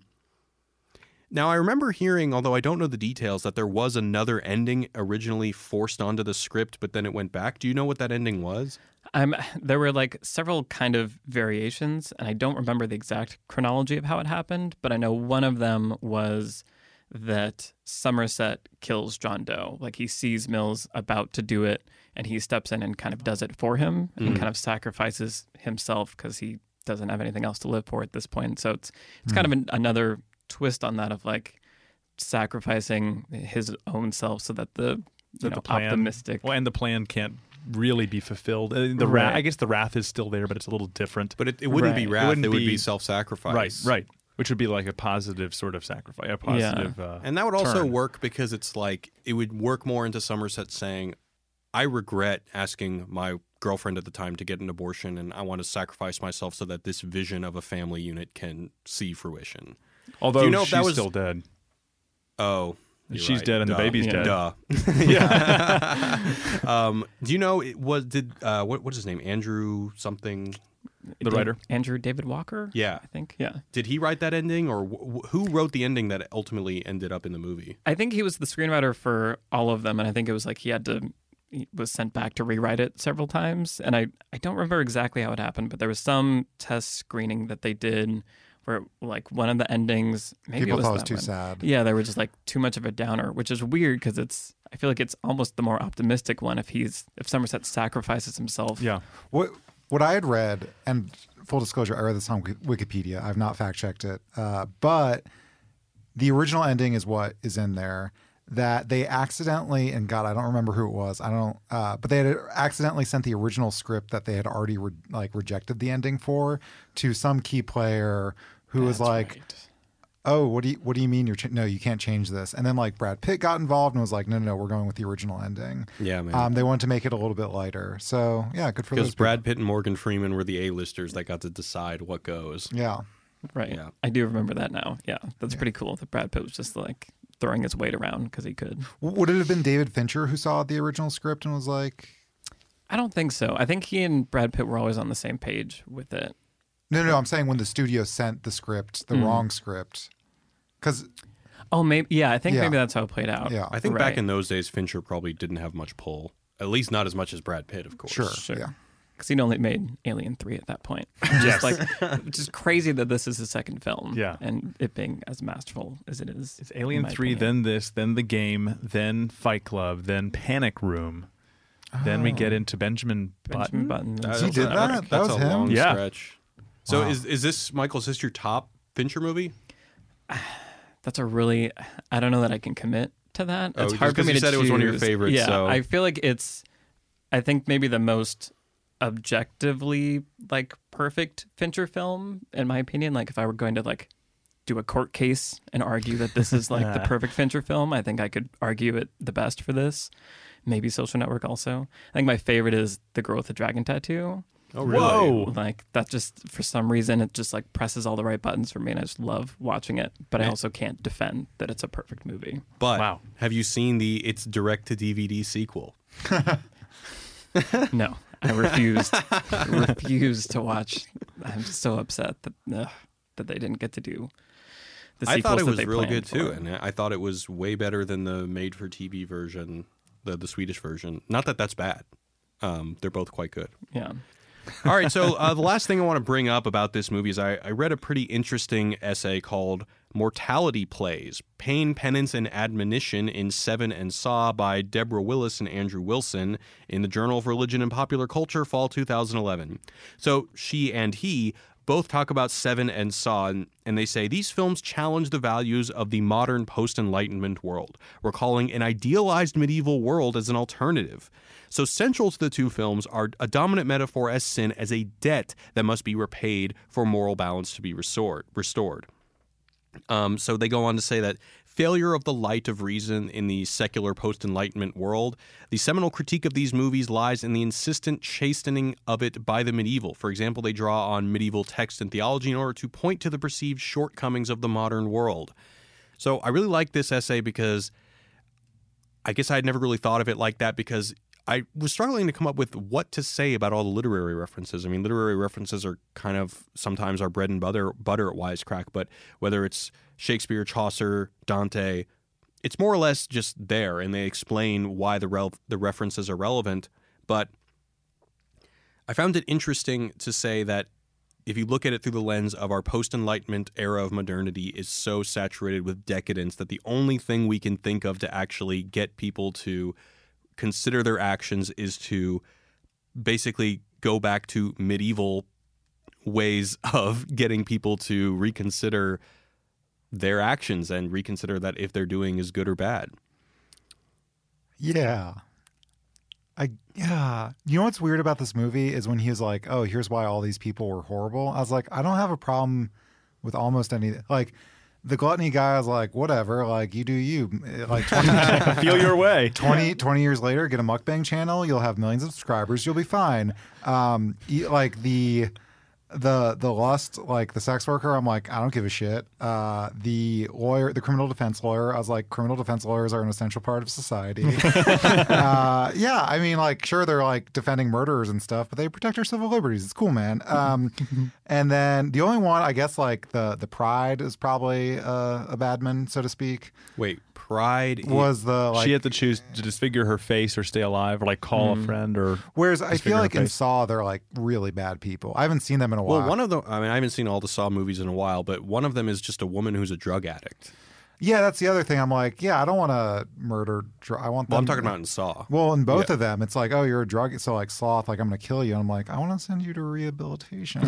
now, I remember hearing, although I don't know the details, that there was another ending originally forced onto the script, but then it went back. Do you know what that ending was? I'm there were like several kind of variations, and I don't remember the exact chronology of how it happened, but I know one of them was that Somerset kills John Doe. Like he sees Mills about to do it, and he steps in and kind of does it for him, and kind of sacrifices himself because he doesn't have anything else to live for at this point. So it's it's kind of an, another twist on that of like sacrificing his own self so that the you That know the plan, optimistic. Well, and the plan can't really be fulfilled. Uh, The wrath, Right. I guess the wrath is still there, but it's a little different. But it, it wouldn't be Right. It wrath, it, wouldn't would be be- self-sacrifice. Right, right. Which would be like a positive sort of sacrifice, a positive. Uh, And that would also turn. work because it's like it would work more into Somerset saying, I regret asking my girlfriend at the time to get an abortion, and I want to sacrifice myself so that this vision of a family unit can see fruition. Although Do you know if she's that was- still dead. Oh, you're She's right. dead and the Duh. baby's Yeah. dead. Duh. yeah. um, do you know it was did uh, what what's his name? Andrew something. The writer? Andrew David Walker. Yeah. I think. Yeah. Did he write that ending, or wh- who wrote the ending that ultimately ended up in the movie? I think he was the screenwriter for all of them, and I think it was like he had to he was sent back to rewrite it several times. And I, I don't remember exactly how it happened, but there was some test screening that they did where like one of the endings maybe People it was thought it was that too one. sad. Yeah, they were just like too much of a downer, which is weird because it's I feel like it's almost the more optimistic one if he's if Somerset sacrifices himself. Yeah. What what I had read, and full disclosure, I read this on Wikipedia. I've not fact checked it, uh, but the original ending is what is in there. That they accidentally, and God, I don't remember who it was. I don't, uh, but they had accidentally sent the original script that they had already re- like rejected the ending for to some key player who was That's like, right. "Oh, what do you what do you mean you're ch- no, you can't change this?" And then like Brad Pitt got involved and was like, "No, no, no, we're going with the original ending." Yeah, man. Um, they wanted to make it a little bit lighter. So yeah, good for Because those Brad Pitt and Morgan Freeman were the A-listers that got to decide what goes. people. Yeah. Right. Yeah. I do remember that now. Yeah, that's pretty cool. That Brad Pitt was just like throwing his weight around because he could. W- Would it have been David Fincher who saw the original script and was like, I don't think so. I think he and Brad Pitt were always on the same page with it. "No, no, I'm saying when the studio sent the script, the Mm. wrong script," because Oh, maybe. Yeah, I think Yeah. maybe that's how it played out. yeah, I think Right. back in those days, Fincher probably didn't have much pull. At least not as much as Brad Pitt, of course. sure, Sure. yeah. Because he'd only made Alien three at that point. Yes. Just like, which is crazy that this is his second film. Yeah. And it being as masterful as it is. It's in Alien my three, opinion. then this, then The Game, then Fight Club, then Panic Room. Then we get into Benjamin Benjamin Button. Button. That- He that's did a- that? That's, That was a him? long Yeah. stretch. So Wow. is is this, Michael, is this your top Fincher movie? That's a really, I don't know that I can commit to that. Oh, It's just hard for 'cause me you to said it was one of your choose. favorites, Yeah, so- I feel like it's, I think maybe the most objectively like perfect Fincher film, in my opinion. Like if I were going to like do a court case and argue that this is like the perfect Fincher film, I think I could argue it the best for this. Maybe Social Network also. I think my favorite is The Girl with the Dragon Tattoo. Oh, really? Whoa. Like that just for some reason it just like presses all the right buttons for me and I just love watching it. But I Yeah. also can't defend that it's a perfect movie. But Wow. have you seen the It's direct to D V D sequel? No, I refused. refused to watch. I'm so upset that ugh, that they didn't get to do the I sequels thought it that was they real planned good too, for. and I thought it was way better than the made-for-T V version, the the Swedish version. Not that that's bad. Um, they're both quite good. Yeah. All right, so uh, the last thing I want to bring up about this movie is I, I read a pretty interesting essay called Mortality Plays, Pain, Penance, and Admonition in Seven and Saw by Deborah Willis and Andrew Wilson in the Journal of Religion and Popular Culture, fall two thousand eleven. So she and he both talk about Seven and Saw, and, and they say these films challenge the values of the modern post-Enlightenment world, recalling an idealized medieval world as an alternative. So central to the two films are a dominant metaphor as sin as a debt that must be repaid for moral balance to be restored. restored. Um, so they go on to say that failure of the light of reason in the secular post-Enlightenment world, the seminal critique of these movies lies in the insistent chastening of it by the medieval. For example, they draw on medieval text and theology in order to point to the perceived shortcomings of the modern world. So I really like this essay because I guess I had never really thought of it like that, because I was struggling to come up with what to say about all the literary references. I mean, literary references are kind of sometimes our bread and butter, butter at Wisecrack, but whether it's Shakespeare, Chaucer, Dante, it's more or less just there, and they explain why the rel- the references are relevant. But I found it interesting to say that if you look at it through the lens of our post-Enlightenment era of modernity is so saturated with decadence that the only thing we can think of to actually get people to consider their actions is to basically go back to medieval ways of getting people to reconsider their actions and reconsider that if they're doing is good or bad. Yeah. I yeah. You know what's weird about this movie is when he was like, "Oh, here's why all these people were horrible." I was like, I don't have a problem with almost any like the gluttony guy was like, whatever, like you do you. Like twenty, Feel your way. twenty, twenty years later, get a mukbang channel, you'll have millions of subscribers, you'll be fine. Um, y- like the the the lust, like the sex worker, I'm like, I don't give a shit. Uh, the lawyer, the criminal defense lawyer, I was like, criminal defense lawyers are an essential part of society. uh, yeah, I mean, like, sure, they're like defending murderers and stuff, but they protect our civil liberties. It's cool, man. Um, and then the only one, I guess, like the the Pride is probably uh, a badman, so to speak. Wait, Pride Was the like she had to choose to disfigure her face or stay alive, or like call Mm. a friend, or Whereas I disfigure feel her like in face. Saw, they're like really bad people. I haven't seen them in a while. Well, one of them, I mean, I haven't seen all the Saw movies in a while, but one of them is just a woman who's a drug addict. yeah, that's the other thing. I'm like, yeah, I don't want to murder. Dr- I want them. Well, I'm talking about in Saw. Well, in both Yeah. of them, it's like, oh, you're a drug. So like Sloth, like I'm going to kill you. And I'm like, I want to send you to rehabilitation.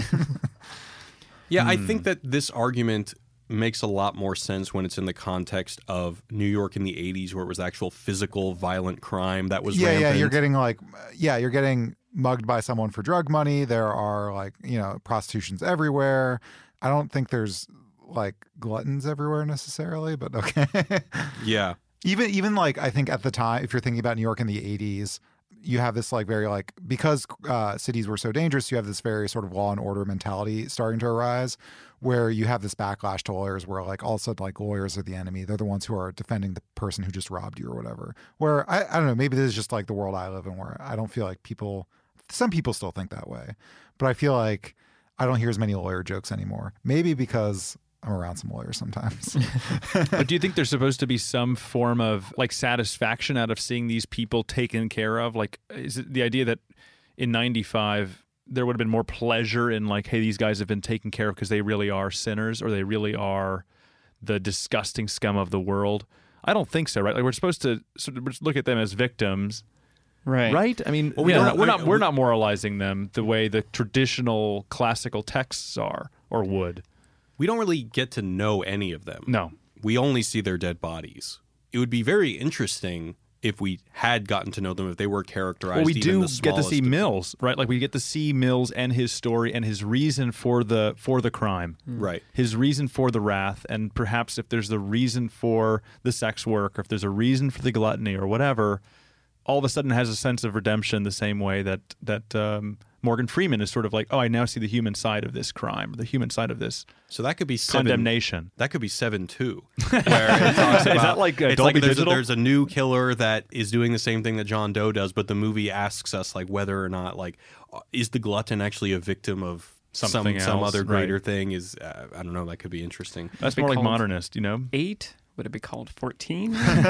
Yeah, I Hmm. think that this argument makes a lot more sense when it's in the context of New York in the eighties, where it was actual physical, violent crime that was yeah, rampant. yeah, you're getting like, yeah, you're getting mugged by someone for drug money. There are like, you know, prostitutions everywhere. I don't think there's like gluttons everywhere necessarily, but okay. Yeah. even even like I think at the time, if you're thinking about New York in the eighties, you have this like very like because uh, cities were so dangerous, you have this very sort of law and order mentality starting to arise, where you have this backlash to lawyers, where like all of a sudden like lawyers are the enemy. They're the ones who are defending the person who just robbed you or whatever. Where I, I don't know, maybe this is just like the world I live in, where I don't feel like people. Some people still think that way, but I feel like I don't hear as many lawyer jokes anymore. Maybe because I'm around some lawyers sometimes. But do you think there's supposed to be some form of like satisfaction out of seeing these people taken care of? Like, is it the idea that in ninety-five there would have been more pleasure in like, hey, these guys have been taken care of because they really are sinners, or they really are the disgusting scum of the world? I don't think so, right? Like, we're supposed to sort of look at them as victims, Right. right? I mean, Well, we we're, don't- not, we're I- not we're we- not moralizing them the way the traditional classical texts are or would. We don't really get to know any of them. No. We only see their dead bodies. It would be very interesting if we had gotten to know them, if they were characterized. Well, we even do the get to see smallest of- Mills, right? Like we get to see Mills and his story and his reason for the for the crime, Right. his reason for the wrath, and perhaps if there's the reason for the sex work, or if there's a reason for the gluttony or whatever, all of a sudden has a sense of redemption the same way that that um, Morgan Freeman is sort of like, oh, I now see the human side of this crime, the human side of this So that could be seven, condemnation. That could be seven two, where it talks about, Is that like, uh, it's Dolby like there's a, Digital? there's a new killer that is doing the same thing that John Doe does, but the movie asks us like whether or not like uh, is the glutton actually a victim of Something some some else, other greater right. thing? Is uh, I don't know. That could be interesting. That's be more like called- modernist, you know, Eight? Would it be called fourteen?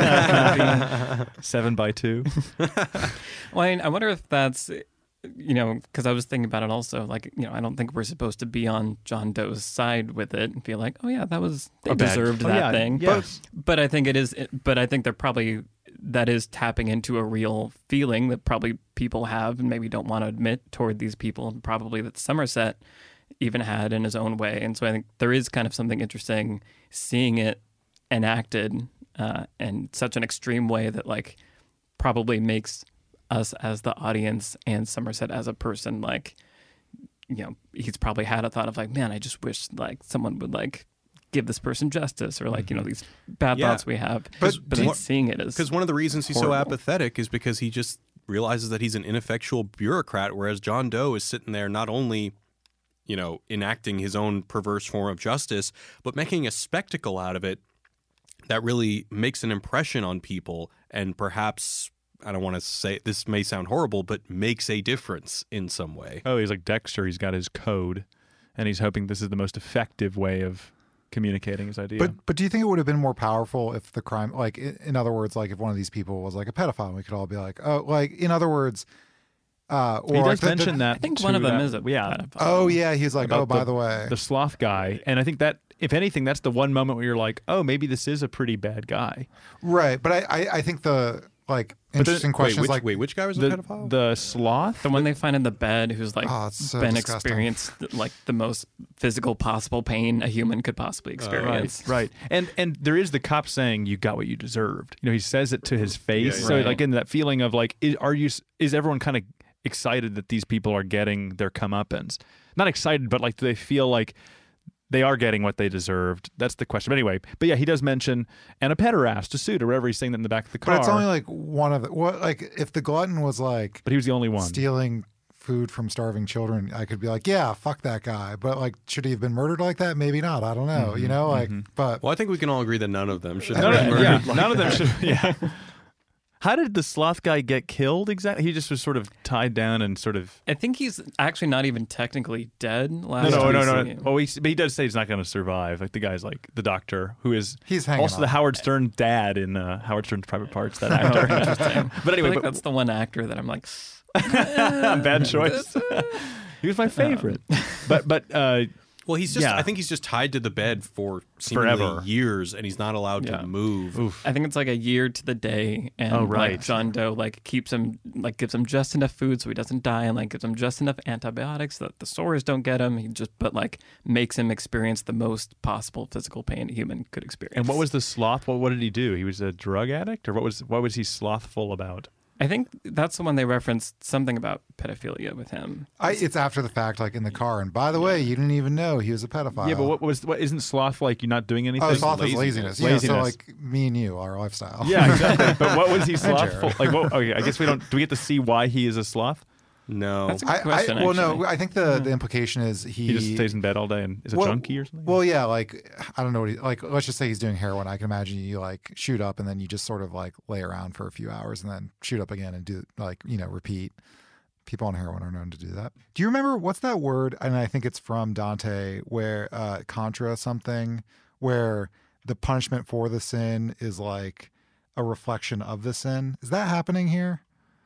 seven by two. Well, I, mean, I wonder if that's, you know, because I was thinking about it also. Like, you know, I don't think we're supposed to be on John Doe's side with it and feel like, oh yeah, that was they A bad- deserved oh, that yeah, thing. yes. But, but I think it is. But I think they're probably that is tapping into a real feeling that probably people have and maybe don't want to admit toward these people, and probably that Somerset even had in his own way. And so I think there is kind of something interesting seeing it enacted uh, in such an extreme way that like probably makes us as the audience and Somerset as a person like, you know, he's probably had a thought of like, man, I just wish like someone would like give this person justice, or like, you know, these bad Yeah. thoughts we have. But- but do you- then seeing it as Because one of the reasons he's so horrible. apathetic is because he just realizes that he's an ineffectual bureaucrat, whereas John Doe is sitting there not only, you know, enacting his own perverse form of justice, but making a spectacle out of it that really makes an impression on people, and perhaps, I don't want to say, this may sound horrible, but makes a difference in some way. Oh, he's like Dexter. He's got his code, and he's hoping this is the most effective way of communicating his idea. But but do you think it would have been more powerful if the crime, like i- in other words, like if one of these people was like a pedophile, we could all be like, oh, like in other words, uh, or he does the- the- mention that. I think to one of them that- is a yeah. pedophile. Oh yeah, he's like, About oh, by the- the, way, the sloth guy, and I think that if anything, that's the one moment where you're like, oh, maybe this is a pretty bad guy. right. But I, I I think the like then- interesting Wait, question which, is like, wait, which guy was The a pedophile? the sloth. The one they find in the bed who's like Oh, it's so been disgusting. experienced like the most physical possible pain a human could possibly experience. Right, right, and and there is the cop saying you got what you deserved. You know, he says it to his face. Yeah, yeah. So Right. like in that feeling of like, is, are you? Is everyone kind of excited that these people are getting their comeuppance? Not excited, but like do they feel like they are getting what they deserved? That's the question. But anyway, but yeah, he does mention and a pederast, a suit, or whatever he's saying that in the back of the car. but it's only like one of the what like if the glutton was like but he was the only one. stealing food from starving children, I could be like, yeah, fuck that guy. But like, should he have been murdered like that? Maybe not. I don't know. Mm-hmm, you know, like, mm-hmm. but Well, I think we can all agree that none of them should have None been of, murdered. yeah, like none of them that. should. Yeah. How did the sloth guy get killed exactly? He just was sort of tied down and sort of. I think he's actually not even technically dead. No, Last no, we no, no. see no. him. Well, he, but he does say he's not going to survive. Like the guy's like the doctor who is he's hanging also on. the Howard Stern dad in uh, Howard Stern's Private Parts. That actor. Interesting. But I anyway, feel like but, that's the one actor that I'm like, bad choice. He was my favorite. But but uh, Well, he's just. Yeah. I think he's just tied to the bed for seemingly Forever. years, and he's not allowed Yeah. to move. oof. I think it's like a year to the day, and Oh, right. like John Doe like keeps him like gives him just enough food so he doesn't die, and like gives him just enough antibiotics so that the sores don't get him. He just but like makes him experience the most possible physical pain a human could experience. And what was the sloth? What, what did he do? He was a drug addict, or what was what was he slothful about? I think that's the one they referenced something about pedophilia with him. I, it's after the fact, like in the car. And by the way, you didn't even know he was a pedophile. Yeah, but what was what? Isn't sloth like you not doing anything? Oh, sloth is laziness. Yeah, so Laziness. like me and you, our lifestyle. Yeah, exactly. But what was he Jared. slothful? Like, what, okay, I guess we don't. Do we get to see why he is a sloth? No. That's a good I, question. I, well, actually. no, I think the, the implication is he, He just stays in bed all day and is a well, junkie or something. Well, yeah, like I don't know what he like. Let's just say he's doing heroin. I can imagine you like shoot up and then you just sort of like lay around for a few hours and then shoot up again and do like you know repeat. People on heroin are known to do that. Do you remember what's that word? And I think it's from Dante, where uh, contra something, where the punishment for the sin is like a reflection of the sin. Is that happening here?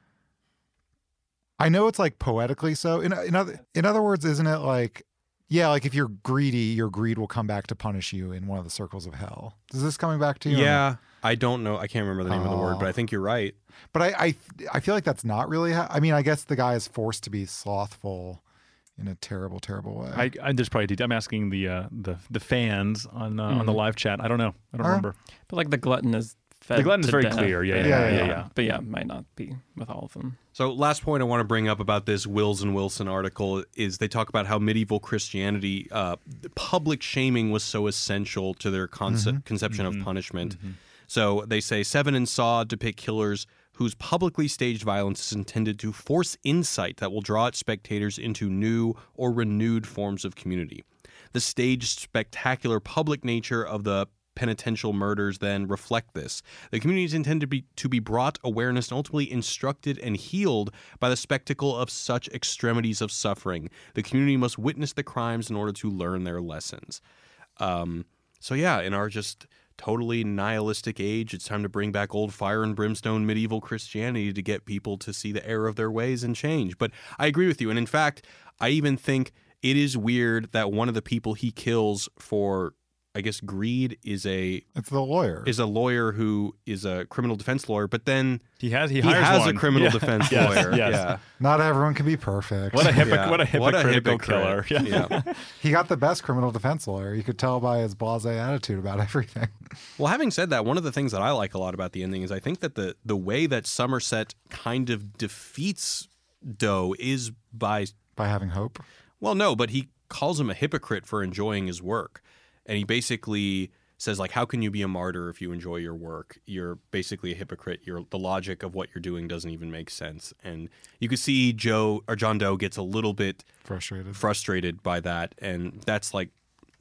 I know it's like poetically so. In in other in other words, isn't it like, yeah, like if you're greedy, your greed will come back to punish you in one of the circles of hell. Is this coming back to you? Yeah, I don't know. I can't remember the name of the word, Oh. but I think you're right. But I I, I feel like that's not really. Ha- I mean, I guess the guy is forced to be slothful in a terrible, terrible way. I, I there's probably. I'm asking the uh, the the fans on uh, on the live chat. I don't know. I don't Uh, remember. But like the glutton is fed The glutton is to very death. clear. Yeah, yeah, Yeah, yeah, yeah, yeah. But yeah, might not be with all of them. So, last point I want to bring up about this Wills and Wilson article is they talk about how medieval Christianity, uh, public shaming was so essential to their concept, conception of punishment. So, they say Seven and Saw depict killers whose publicly staged violence is intended to force insight that will draw its spectators into new or renewed forms of community. The staged, spectacular public nature of the penitential murders then reflect this. The community is intended to be, to be brought awareness and ultimately instructed and healed by the spectacle of such extremities of suffering. The community must witness the crimes in order to learn their lessons. Um, so yeah, in our just totally nihilistic age, it's time to bring back old fire and brimstone medieval Christianity to get people to see the error of their ways and change. But I agree with you. And in fact, I even think it is weird that one of the people he kills for, I guess, greed is a it's the lawyer. is a lawyer who is a criminal defense lawyer, but then He has he, he, hires has one. a criminal Yeah. defense Yes, lawyer. yes. Yeah. Not everyone can be perfect. What a hypoc- Yeah. what a What a hypocritical hypocrite. killer. Yeah. Yeah. He got the best criminal defense lawyer. You could tell by his blasé attitude about everything. Well, having said that, one of the things that I like a lot about the ending is I think that the the way that Somerset kind of defeats Doe is by, By having hope. well, no, but he calls him a hypocrite for enjoying his work. And he basically says, like, how can you be a martyr if you enjoy your work? You're basically a hypocrite. You're, the logic of what you're doing doesn't even make sense. And you could see Joe or John Doe gets a little bit Frustrated. frustrated by that. And that's like,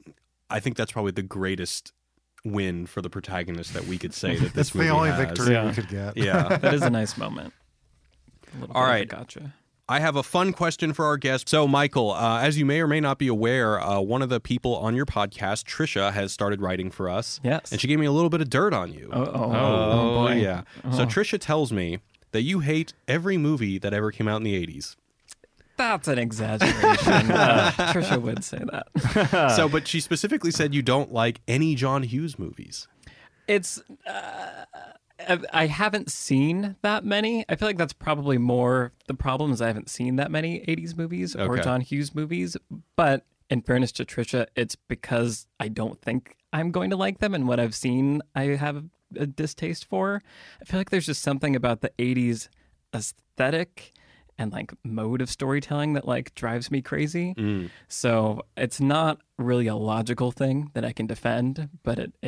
I think that's probably the greatest win for the protagonist that we could say that this It's movie the only has. victory Yeah. we could get. Yeah. That is a nice moment. A little All bit of a right. gotcha. I have a fun question for our guest. So, Michael, uh, as you may or may not be aware, uh, one of the people on your podcast, Trisha, has started writing for us. Yes. And she gave me a little bit of dirt on you. Oh, oh, Oh, boy. yeah. So Oh. Trisha tells me that you hate every movie that ever came out in the eighties. That's an exaggeration. uh, Trisha would say that. So, but she specifically said you don't like any John Hughes movies. It's uh, I- I haven't seen that many. I feel like that's probably more the problem is I haven't seen that many eighties movies or Okay. John Hughes movies. But in fairness to Trisha, it's because I don't think I'm going to like them, and what I've seen, I have a distaste for. I feel like there's just something about the eighties aesthetic and like mode of storytelling that like drives me crazy. Mm. So it's not really a logical thing that I can defend, but it, it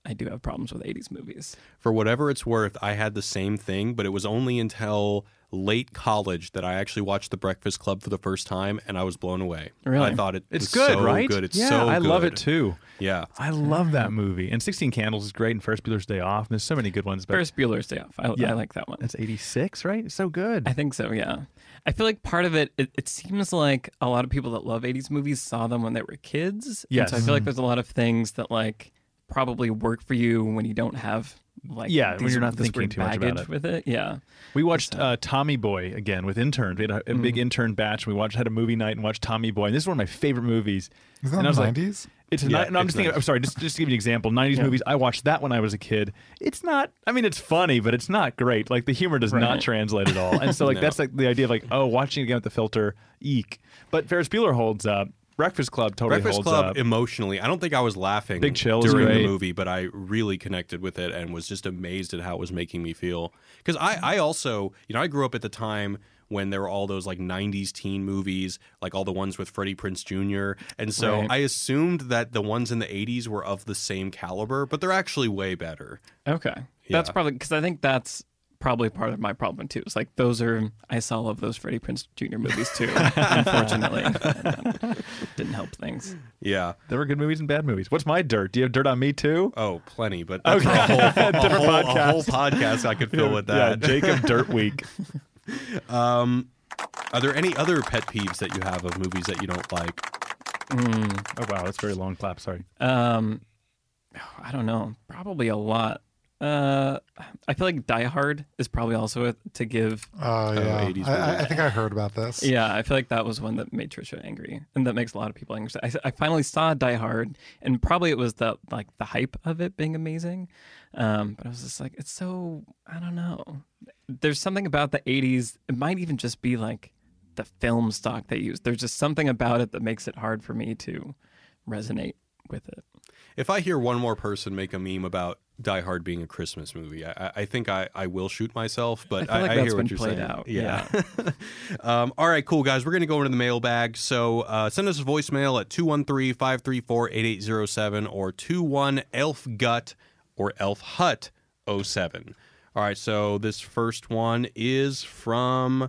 I do have problems with eighties movies. For whatever it's worth, I had the same thing, but it was only until late college that I actually watched The Breakfast Club for the first time, and I was blown away. Really? I thought it It's was good, so right? good. It's yeah, so I good. love it too. Yeah. I love that movie. And sixteen Candles is great, and Ferris Bueller's Day Off. And there's so many good ones. But Ferris Bueller's Day Off. I, Yeah. I like that one. that's eighty-six, right? It's so good. I think so, yeah. I feel like part of it, it, it seems like a lot of people that love eighties movies saw them when they were kids. And Yes. so I feel like there's a lot of things that like probably work for you when you don't have like Yeah, when these- you're not this thinking weird too much about baggage it. with it. Yeah. We watched uh, Tommy Boy again with interns. We had a, a big intern batch. We watched had a movie night and watched Tommy Boy. And this is one of my favorite movies. Is that and I was the like, nineties? It's a Yeah, ni- no, I'm it's just thinking. nice. I'm sorry. Just just to give you an example. nineties Yeah. movies. I watched that when I was a kid. It's not. I mean, it's funny, but it's not great. Like the humor does not Right. translate at all. And so like No. that's like the idea of like oh, watching it again with the filter. Eek. But Ferris Bueller holds up. Breakfast Club totally Breakfast holds Club up. emotionally, I don't think I was laughing Big Chill is during great. the movie, but I really connected with it and was just amazed at how it was making me feel. Because I, I also, you know, I grew up at the time when there were all those like nineties teen movies, like all the ones with Freddie Prinze Junior And so Right. I assumed that the ones in the eighties were of the same caliber, but they're actually way better. Okay. That's Yeah. probably because I think that's probably part of my problem too. It's like those are I saw all of those Freddie Prinze Junior movies too, unfortunately. And, um, didn't help things. Yeah. There were good movies and bad movies. What's my dirt? Do you have dirt on me too? Oh, plenty, but that's Okay. for a whole, a, Different whole, a podcast. whole podcast I could fill with that. Yeah, Jacob Dirt Week. Um, are there any other pet peeves that you have of movies that you don't like? Oh wow, that's a very long clap. Sorry. Um, I don't know. Probably a lot. Uh, I feel like Die Hard is probably also a, to give. Oh yeah, eighties I, I, movie. I think I heard about this. Yeah, I feel like that was one that made Trisha angry, and that makes a lot of people angry. I, I finally saw Die Hard, and probably it was the like the hype of it being amazing. Um, but I was just like, it's so I don't know. There's something about the eighties. It might even just be like the film stock they use. There's just something about it that makes it hard for me to resonate with it. If I hear one more person make a meme about Die Hard being a Christmas movie, I, I think I, I will shoot myself, but I feel like I, that's hear been what you're played saying. out, Yeah. um, all right, cool, guys. We're going to go into the mailbag. So uh, send us a voicemail at two one three, five three four, eight eight zero seven or two one elf gut or elf hut oh seven. All right, so this first one is from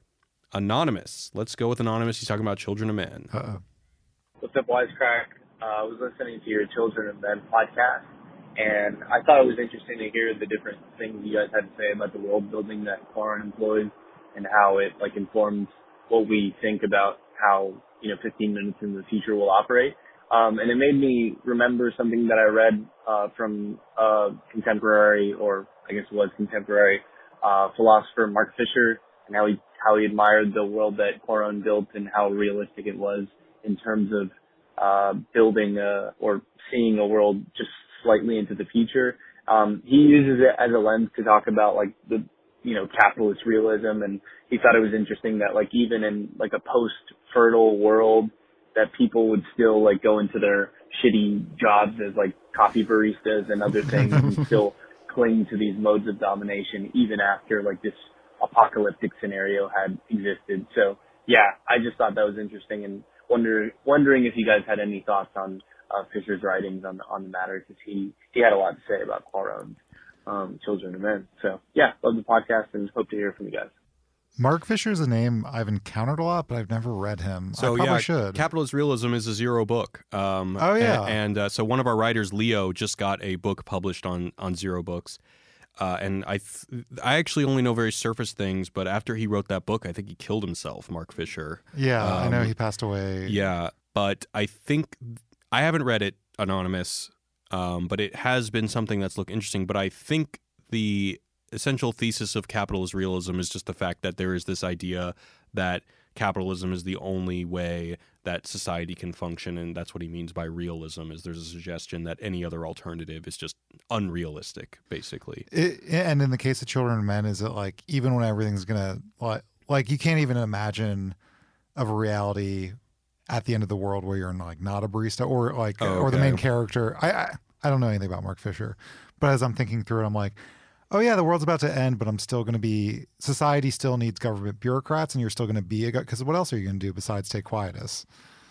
Anonymous. Let's go with Anonymous. He's talking about Children of Men. Uh-oh. What's up, Wisecrack? Uh, I was listening to your Children of Men podcast, and I thought it was interesting to hear the different things you guys had to say about the world building that Quarren employs and how it like informs what we think about how, you know, fifteen minutes in the future will operate. Um, and it made me remember something that I read uh, from a contemporary, or I guess it was contemporary, uh, philosopher Mark Fisher, and how he how he admired the world that Quarren built and how realistic it was in terms of uh, building a, or seeing a world just slightly into the future. Um, he uses it as a lens to talk about like the, you know, capitalist realism, and he thought it was interesting that like even in like a post-fertile world that people would still like go into their shitty jobs as like coffee baristas and other things and still cling to these modes of domination even after like this apocalyptic scenario had existed. So yeah, I just thought that was interesting, and wonder wondering if you guys had any thoughts on uh, Fisher's writings on the on the matter, because he he had a lot to say about Quarren's um, Children of Men. So yeah, love the podcast and hope to hear from you guys. Mark Fisher's a name I've encountered a lot, but I've never read him. So I probably yeah, should. Capitalist Realism is a zero book. Um, Oh, yeah. a- and uh, so one of our writers, Leo, just got a book published on on Zero Books, uh, and I th- I actually only know very surface things. But after he wrote that book, I think he killed himself, Mark Fisher. yeah, I know Um, he passed away. Yeah, but I think I haven't read it, Anonymous, um, but it has been something that's looked interesting. But I think the essential thesis of capitalist realism is just the fact that there is this idea that capitalism is the only way that society can function, and that's what he means by realism. Is there's a suggestion that any other alternative is just unrealistic, basically. It, and in the case of Children of Men, is it like even when everything's gonna like like you can't even imagine of a reality at the end of the world where you're like not a barista or like Oh, or the okay. main character. I, I I don't know anything about Mark Fisher, but as I'm thinking through it, I'm like, oh yeah, the world's about to end, but I'm still going to be. Society still needs government bureaucrats, and you're still going to be a because what else are you going to do besides take quietus?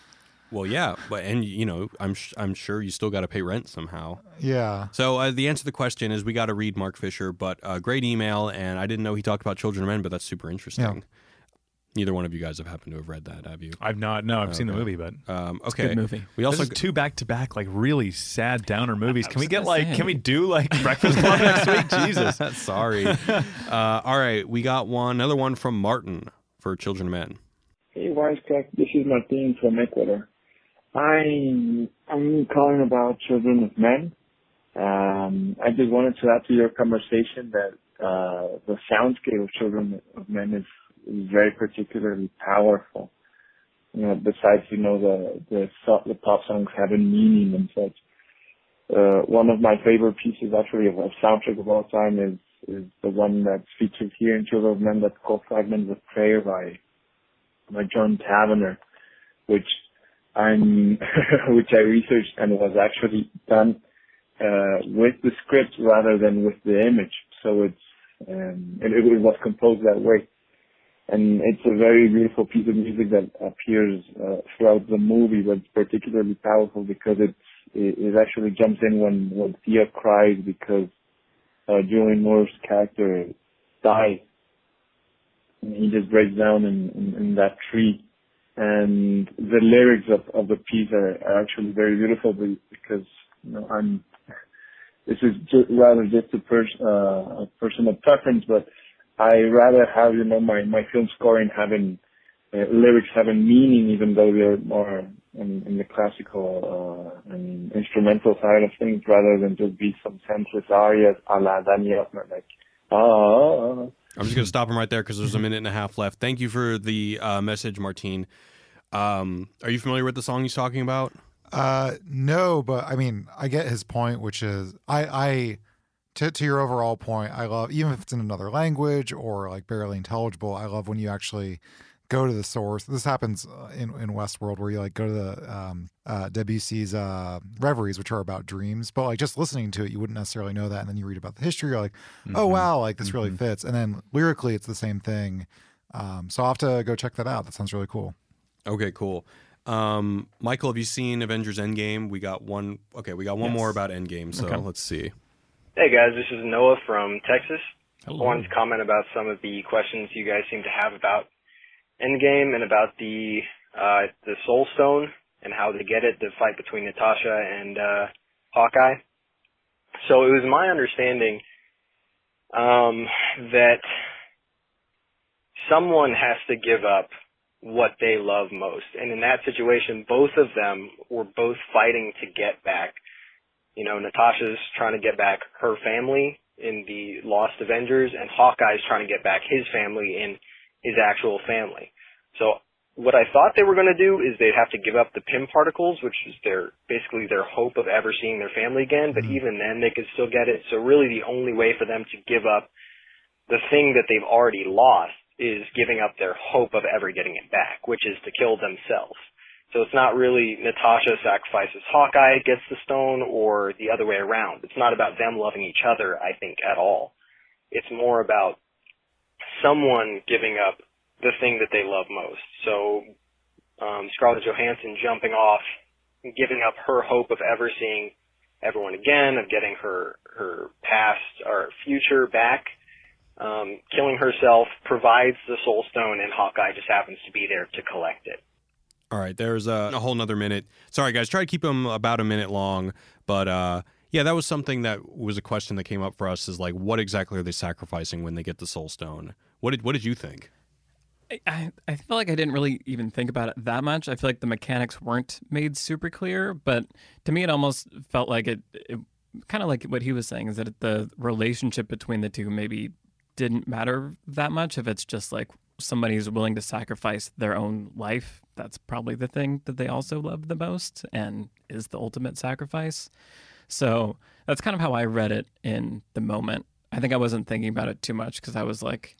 Well, yeah, but and you know, I'm sh- I'm sure you still got to pay rent somehow. Yeah. So uh, the answer to the question is we got to read Mark Fisher, but uh, great email, and I didn't know he talked about Children of Men, but that's super interesting. Yeah. Neither one of you guys have happened to have read that, have you? I've not. No, I've seen the Okay. movie, but Um, It's a okay, good movie. We also this is two back to back, like really sad downer movies. Can we was get gonna like? say. Can we do like Breakfast Club next week? Jesus. Sorry. Uh, all right, we got one, another one from Martin for Children of Men. Hey, Wisecrack, this is Martin from Ecuador. I, I'm calling about Children of Men. Um, I just wanted to add to your conversation that uh, the soundscape of Children of Men is, is very particularly powerful. You know, besides, you know, the, the, so- the pop songs having meaning and such. Uh, one of my favorite pieces actually of a soundtrack of all time is, is the one that's featured here in Children of Men, that's called Fragments of Prayer by by John Tavener, which I'm which I researched and was actually done uh, with the script rather than with the image. So it's um, it, it was composed that way, and it's a very beautiful piece of music that appears uh, throughout the movie, but it's particularly powerful because it's it, it actually jumps in when when Thea cries because uh, Julian Moore's character dies. And he just breaks down in, in, in that tree. And the lyrics of, of the piece are, are actually very beautiful because, you know, I'm, this is just, rather just a, pers- uh, a personal preference, but I rather have, you know, my, my film scoring having, uh, lyrics having meaning even though they're more in, in the classical, uh, and instrumental side of things rather than just be some senseless arias a la Danny Elfman, like, ah, I'm just going to stop him right there because there's a minute and a half left. Thank you for the uh, message, Martine. Um, are you familiar with the song he's talking about? Uh, no, but I mean, I get his point, which is I, I to, to your overall point, I love, even if it's in another language or like barely intelligible, I love when you actually go to the source. This happens in, in Westworld where you like go to the um, uh, Debussy's uh, Reveries, which are about dreams, but like just listening to it, you wouldn't necessarily know that. And then you read about the history, you're like, oh, Mhm. wow, like this Mm-hmm. really fits. And then lyrically, it's the same thing. Um, so I'll have to go check that out. That sounds really cool. Okay, cool. Um, Michael, have you seen Avengers Endgame? We got one. Okay, we got one Yes. more about Endgame, so Okay. let's see. Hey guys, this is Noah from Texas. Hello. I wanted to comment about some of the questions you guys seem to have about Endgame and about the uh, the Soul Stone and how to get it, the fight between Natasha and uh, Hawkeye. So it was my understanding um, that someone has to give up what they love most. And in that situation, both of them were both fighting to get back. You know, Natasha's trying to get back her family in the Lost Avengers, and Hawkeye's trying to get back his family in his actual family. So what I thought they were going to do is they'd have to give up the Pym particles, which is their basically their hope of ever seeing their family again, but Mm-hmm. even then they could still get it. So really the only way for them to give up the thing that they've already lost is giving up their hope of ever getting it back, which is to kill themselves. So it's not really Natasha sacrifices Hawkeye, gets the stone, or the other way around. It's not about them loving each other, I think, at all. It's more about someone giving up the thing that they love most. So um, Scarlett Johansson jumping off, giving up her hope of ever seeing everyone again, of getting her, her past or future back, um, killing herself, provides the Soul Stone, and Hawkeye just happens to be there to collect it. All right, there's a, a whole nother minute. Sorry, guys, try to keep them about a minute long. But uh, yeah, that was something that was a question that came up for us is like, what exactly are they sacrificing when they get the Soul Stone? What did What did you think? I, I feel like I didn't really even think about it that much. I feel like the mechanics weren't made super clear, but to me, it almost felt like it, it kind of like what he was saying is that the relationship between the two maybe didn't matter that much. If it's just like somebody's willing to sacrifice their own life, that's probably the thing that they also love the most and is the ultimate sacrifice. So that's kind of how I read it in the moment. I think I wasn't thinking about it too much because I was like,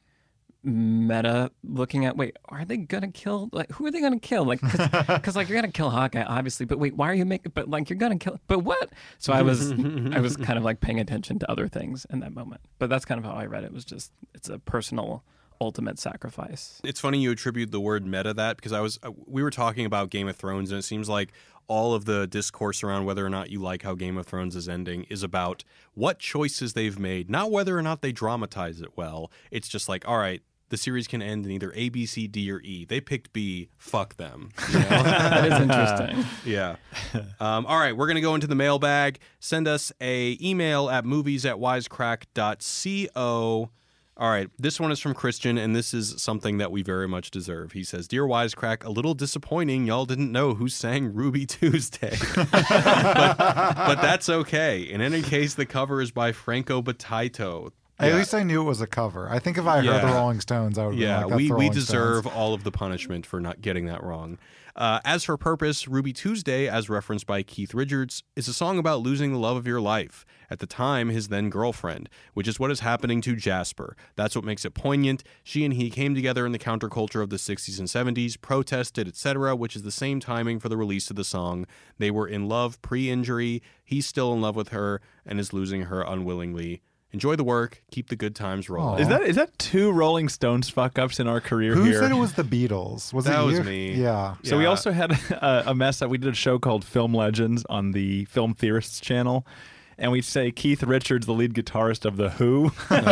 meta looking at, wait, are they gonna kill, like, who are they gonna kill, like, because like you're gonna kill Hawkeye obviously, but wait, why are you making, but like you're gonna kill, but what? So I was I was kind of like paying attention to other things in that moment, but that's kind of how I read it. It was just, it's a personal ultimate sacrifice. It's funny you attribute the word meta that, because I was we were talking about Game of Thrones, and it seems like all of the discourse around whether or not you like how Game of Thrones is ending is about what choices they've made, not whether or not they dramatize it well. It's just like, all right, the series can end in either A, B, C, D, or E. They picked B. Fuck them. You know? That is interesting. Yeah. Um, all right, we're going to go into the mailbag. Send us a email at movies at wisecrack dot co. All right, this one is from Christian, and this is something that we very much deserve. He says, Dear Wisecrack, a little disappointing y'all didn't know who sang Ruby Tuesday. but, but that's okay. In any case, the cover is by Franco Battiato. At Yeah. least I knew it was a cover. I think if I heard Yeah. the Rolling Stones, I would Yeah, be like, that's we, the we Rolling deserve Stones. all of the punishment for not getting that wrong. Uh, as for purpose, Ruby Tuesday, as referenced by Keith Richards, is a song about losing the love of your life. At the time, his then girlfriend, which is what is happening to Jasper. That's what makes it poignant. She and he came together in the counterculture of the sixties and seventies, protested, et cetera, which is the same timing for the release of the song. They were in love pre-injury. He's still in love with her and is losing her unwillingly. Enjoy the work. Keep the good times rolling. Aw. Is that is that two Rolling Stones fuck ups in our career Who here? said it was the Beatles? Was That it was you? me. Yeah. So we Yeah. also had a, a mess up. We did a show called Film Legends on the Film Theorists channel, and we say Keith Richards, the lead guitarist of The Who.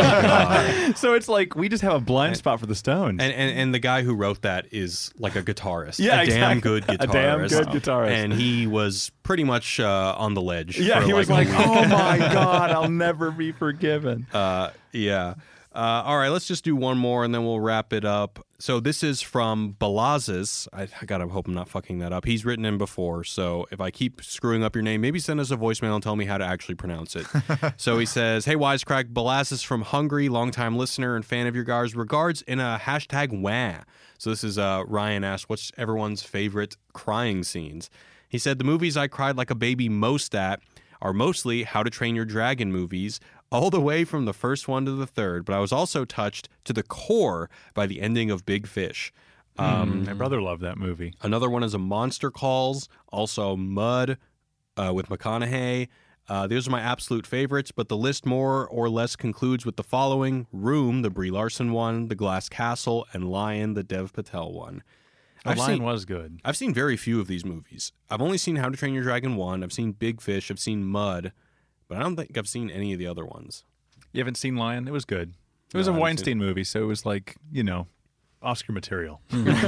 So it's like we just have a blind spot for the Stones. And, and and the guy who wrote that is like a guitarist. Yeah, a damn exactly. good guitarist. A damn good guitarist. And he was pretty much uh, on the ledge. yeah, for he was like, like, a week. "Oh my God, I'll never be forgiven." Uh, yeah. Uh, all right, let's just do one more and then we'll wrap it up. So this is from Balazes. I, I gotta hope I'm not fucking that up. He's written in before, so if I keep screwing up your name, maybe send us a voicemail and tell me how to actually pronounce it. So he says, Hey, Wisecrack, Balazes from Hungary, longtime listener and fan of your guys. Regards in a hashtag wah. So this is uh, Ryan asked, what's everyone's favorite crying scenes? He said, the movies I cried like a baby most at are mostly How to Train Your Dragon movies, all the way from the first one to the third, but I was also touched to the core by the ending of Big Fish. Um, My brother loved that movie. Another one is A Monster Calls, also Mud uh, with McConaughey. Uh, those are my absolute favorites, but the list more or less concludes with the following: Room, the Brie Larson one, The Glass Castle, and Lion, the Dev Patel one. The I've Lion seen- was good. I've seen very few of these movies. I've only seen How to Train Your Dragon one. I've seen Big Fish. I've seen Mud. But I don't think I've seen any of the other ones. You haven't seen Lion? It was good. It was No, I a haven't Weinstein movie, so it was like, you know, Oscar material.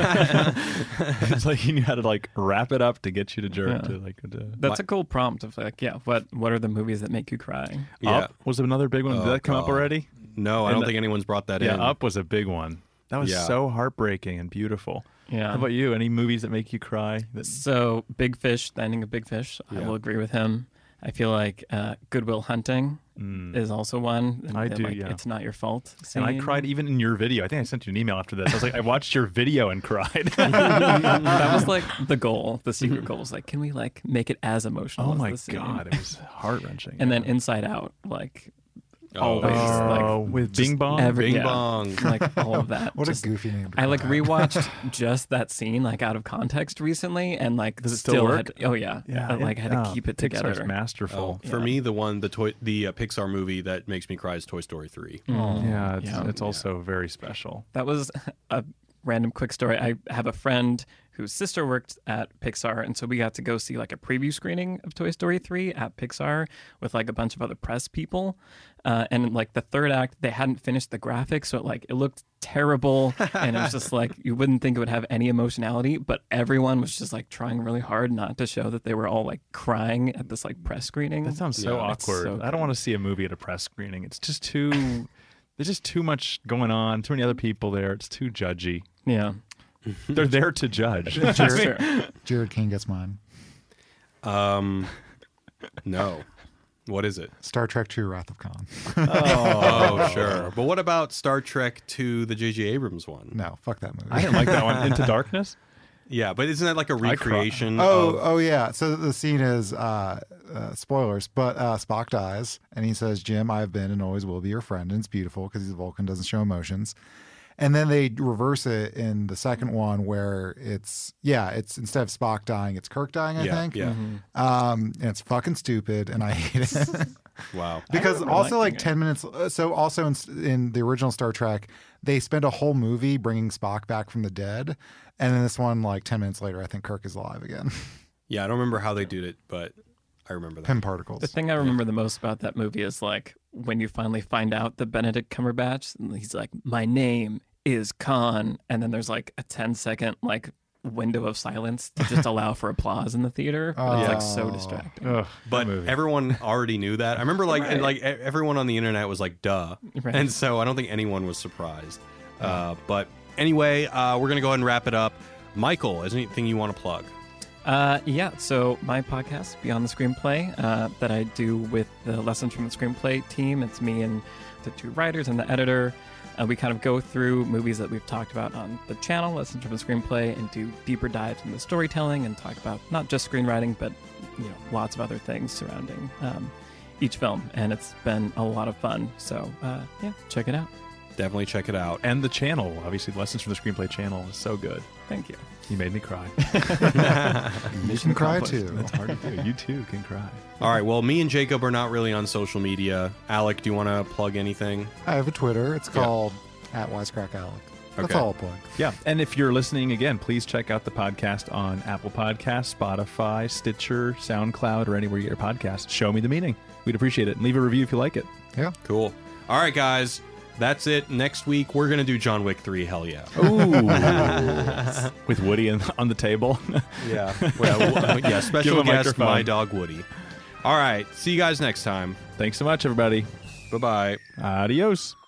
It's like he knew how to like wrap it up to get you to jerk Yeah. to like to, That's a cool prompt of like, yeah, what what are the movies that make you cry? Yeah. Up was another big one. Did Oh, that come up God. already? No, I And don't the- think anyone's brought that Yeah, in. Up was a big one. That was Yeah. so heartbreaking and beautiful. Yeah. How about you? Any movies that make you cry? That, So Big Fish, the ending of Big Fish, I Yeah. will agree with him. I feel like uh, Goodwill Hunting Mm. is also one. and I that, do, like, yeah. It's not your fault. and I scene. cried even in your video. I think I sent you an email after this. I was like, I watched your video and cried. That was like the goal. The secret goal was like, can we like make it as emotional? Oh as my the scene? God, it was heart wrenching. And then Inside Out, like Oh, always, oh, like with just Bing Bong. every- Bing yeah. Bong. like all of that. What Just- a goofy name. to I like call it. rewatched just that scene like out of context recently, and like Does it still work? Had, oh yeah, Yeah, I, like it- had to oh, keep it Pixar's together. masterful. Oh, for Yeah. me, the one, the toy, the uh, Pixar movie that makes me cry is Toy Story three. Mm. Yeah, it's, Yeah. it's also very special. That was a random quick story. I have a friend whose sister worked at Pixar, and so we got to go see like a preview screening of Toy Story three at Pixar with like a bunch of other press people. Uh, and like the third act, they hadn't finished the graphics, so it, like it looked terrible, and it was just like you wouldn't think it would have any emotionality, but everyone was just like trying really hard not to show that they were all like crying at this like press screening. That sounds so Yeah. It's awkward. so I don't want to see a movie at a press screening. It's just too. There's just too much going on. Too many other people there. It's too judgy. Yeah. They're there to judge. Jared, Jared King gets mine. Um, no. What is it? Star Trek two Wrath of Khan. Oh, sure. But what about Star Trek two, the J J Abrams one? No, fuck that movie. I didn't like that one. Into Darkness. Yeah, but isn't that like a I cry. recreation? Oh, of, oh yeah. So the scene is uh, uh, spoilers, but uh, Spock dies, and he says, "Jim, I have been and always will be your friend." And it's beautiful because he's a Vulcan, doesn't show emotions. And then they reverse it in the second one, where it's yeah, it's instead of Spock dying, it's Kirk dying. I yeah, think. yeah. Um, and it's fucking stupid, and I hate it. Wow. Because remember also like liking it. ten minutes. uh, So also in, in the original Star Trek, they spend a whole movie bringing Spock back from the dead, and then this one like ten minutes later, I think Kirk is alive again. Yeah, I don't remember how they did it, but I remember that. Pym particles. The thing I remember the most about that movie is like when you finally find out the Benedict Cumberbatch, and he's like, "My name is Khan," and then there's like a ten second like window of silence to just allow for applause in the theater. But it's like so Oh. distracting. Ugh, But movie. everyone already knew that. I remember like Right. like e- everyone on the internet was like, "Duh," Right. and so I don't think anyone was surprised. Uh, but anyway, uh, we're gonna go ahead and wrap it up. Michael, is there anything you want to plug? Uh, yeah, so my podcast, Beyond the Screenplay, uh, that I do with the Lessons from the Screenplay team. It's me and the two writers and the editor. Uh, we kind of go through movies that we've talked about on the channel, Lessons from the Screenplay, and do deeper dives into storytelling and talk about not just screenwriting, but you know, lots of other things surrounding um, each film. And it's been a lot of fun. So uh, yeah, check it out. Definitely check it out. And the channel, obviously, Lessons from the Screenplay channel is so good. Thank you. You made me cry. You can cry accomplished. too. That's hard to do. You too can cry. All right. Well, me and Jacob are not really on social media. Alec, do you want to plug anything? I have a Twitter. It's Yeah. called at Wisecrack Alec. That's Okay. all I'll plug. Yeah, and if you're listening again, please check out the podcast on Apple Podcasts, Spotify, Stitcher, SoundCloud, or anywhere you get your podcasts. Show Me the Meaning. We'd appreciate it. And leave a review if you like it. Yeah. Cool. All right, guys. That's it. Next week, we're going to do John Wick three. Hell yeah. Ooh. With Woody in, on the table. Yeah. Well, w- yeah. Give Special him a guest, microphone. my dog Woody. All right. See you guys next time. Thanks so much, everybody. Bye bye. Adios.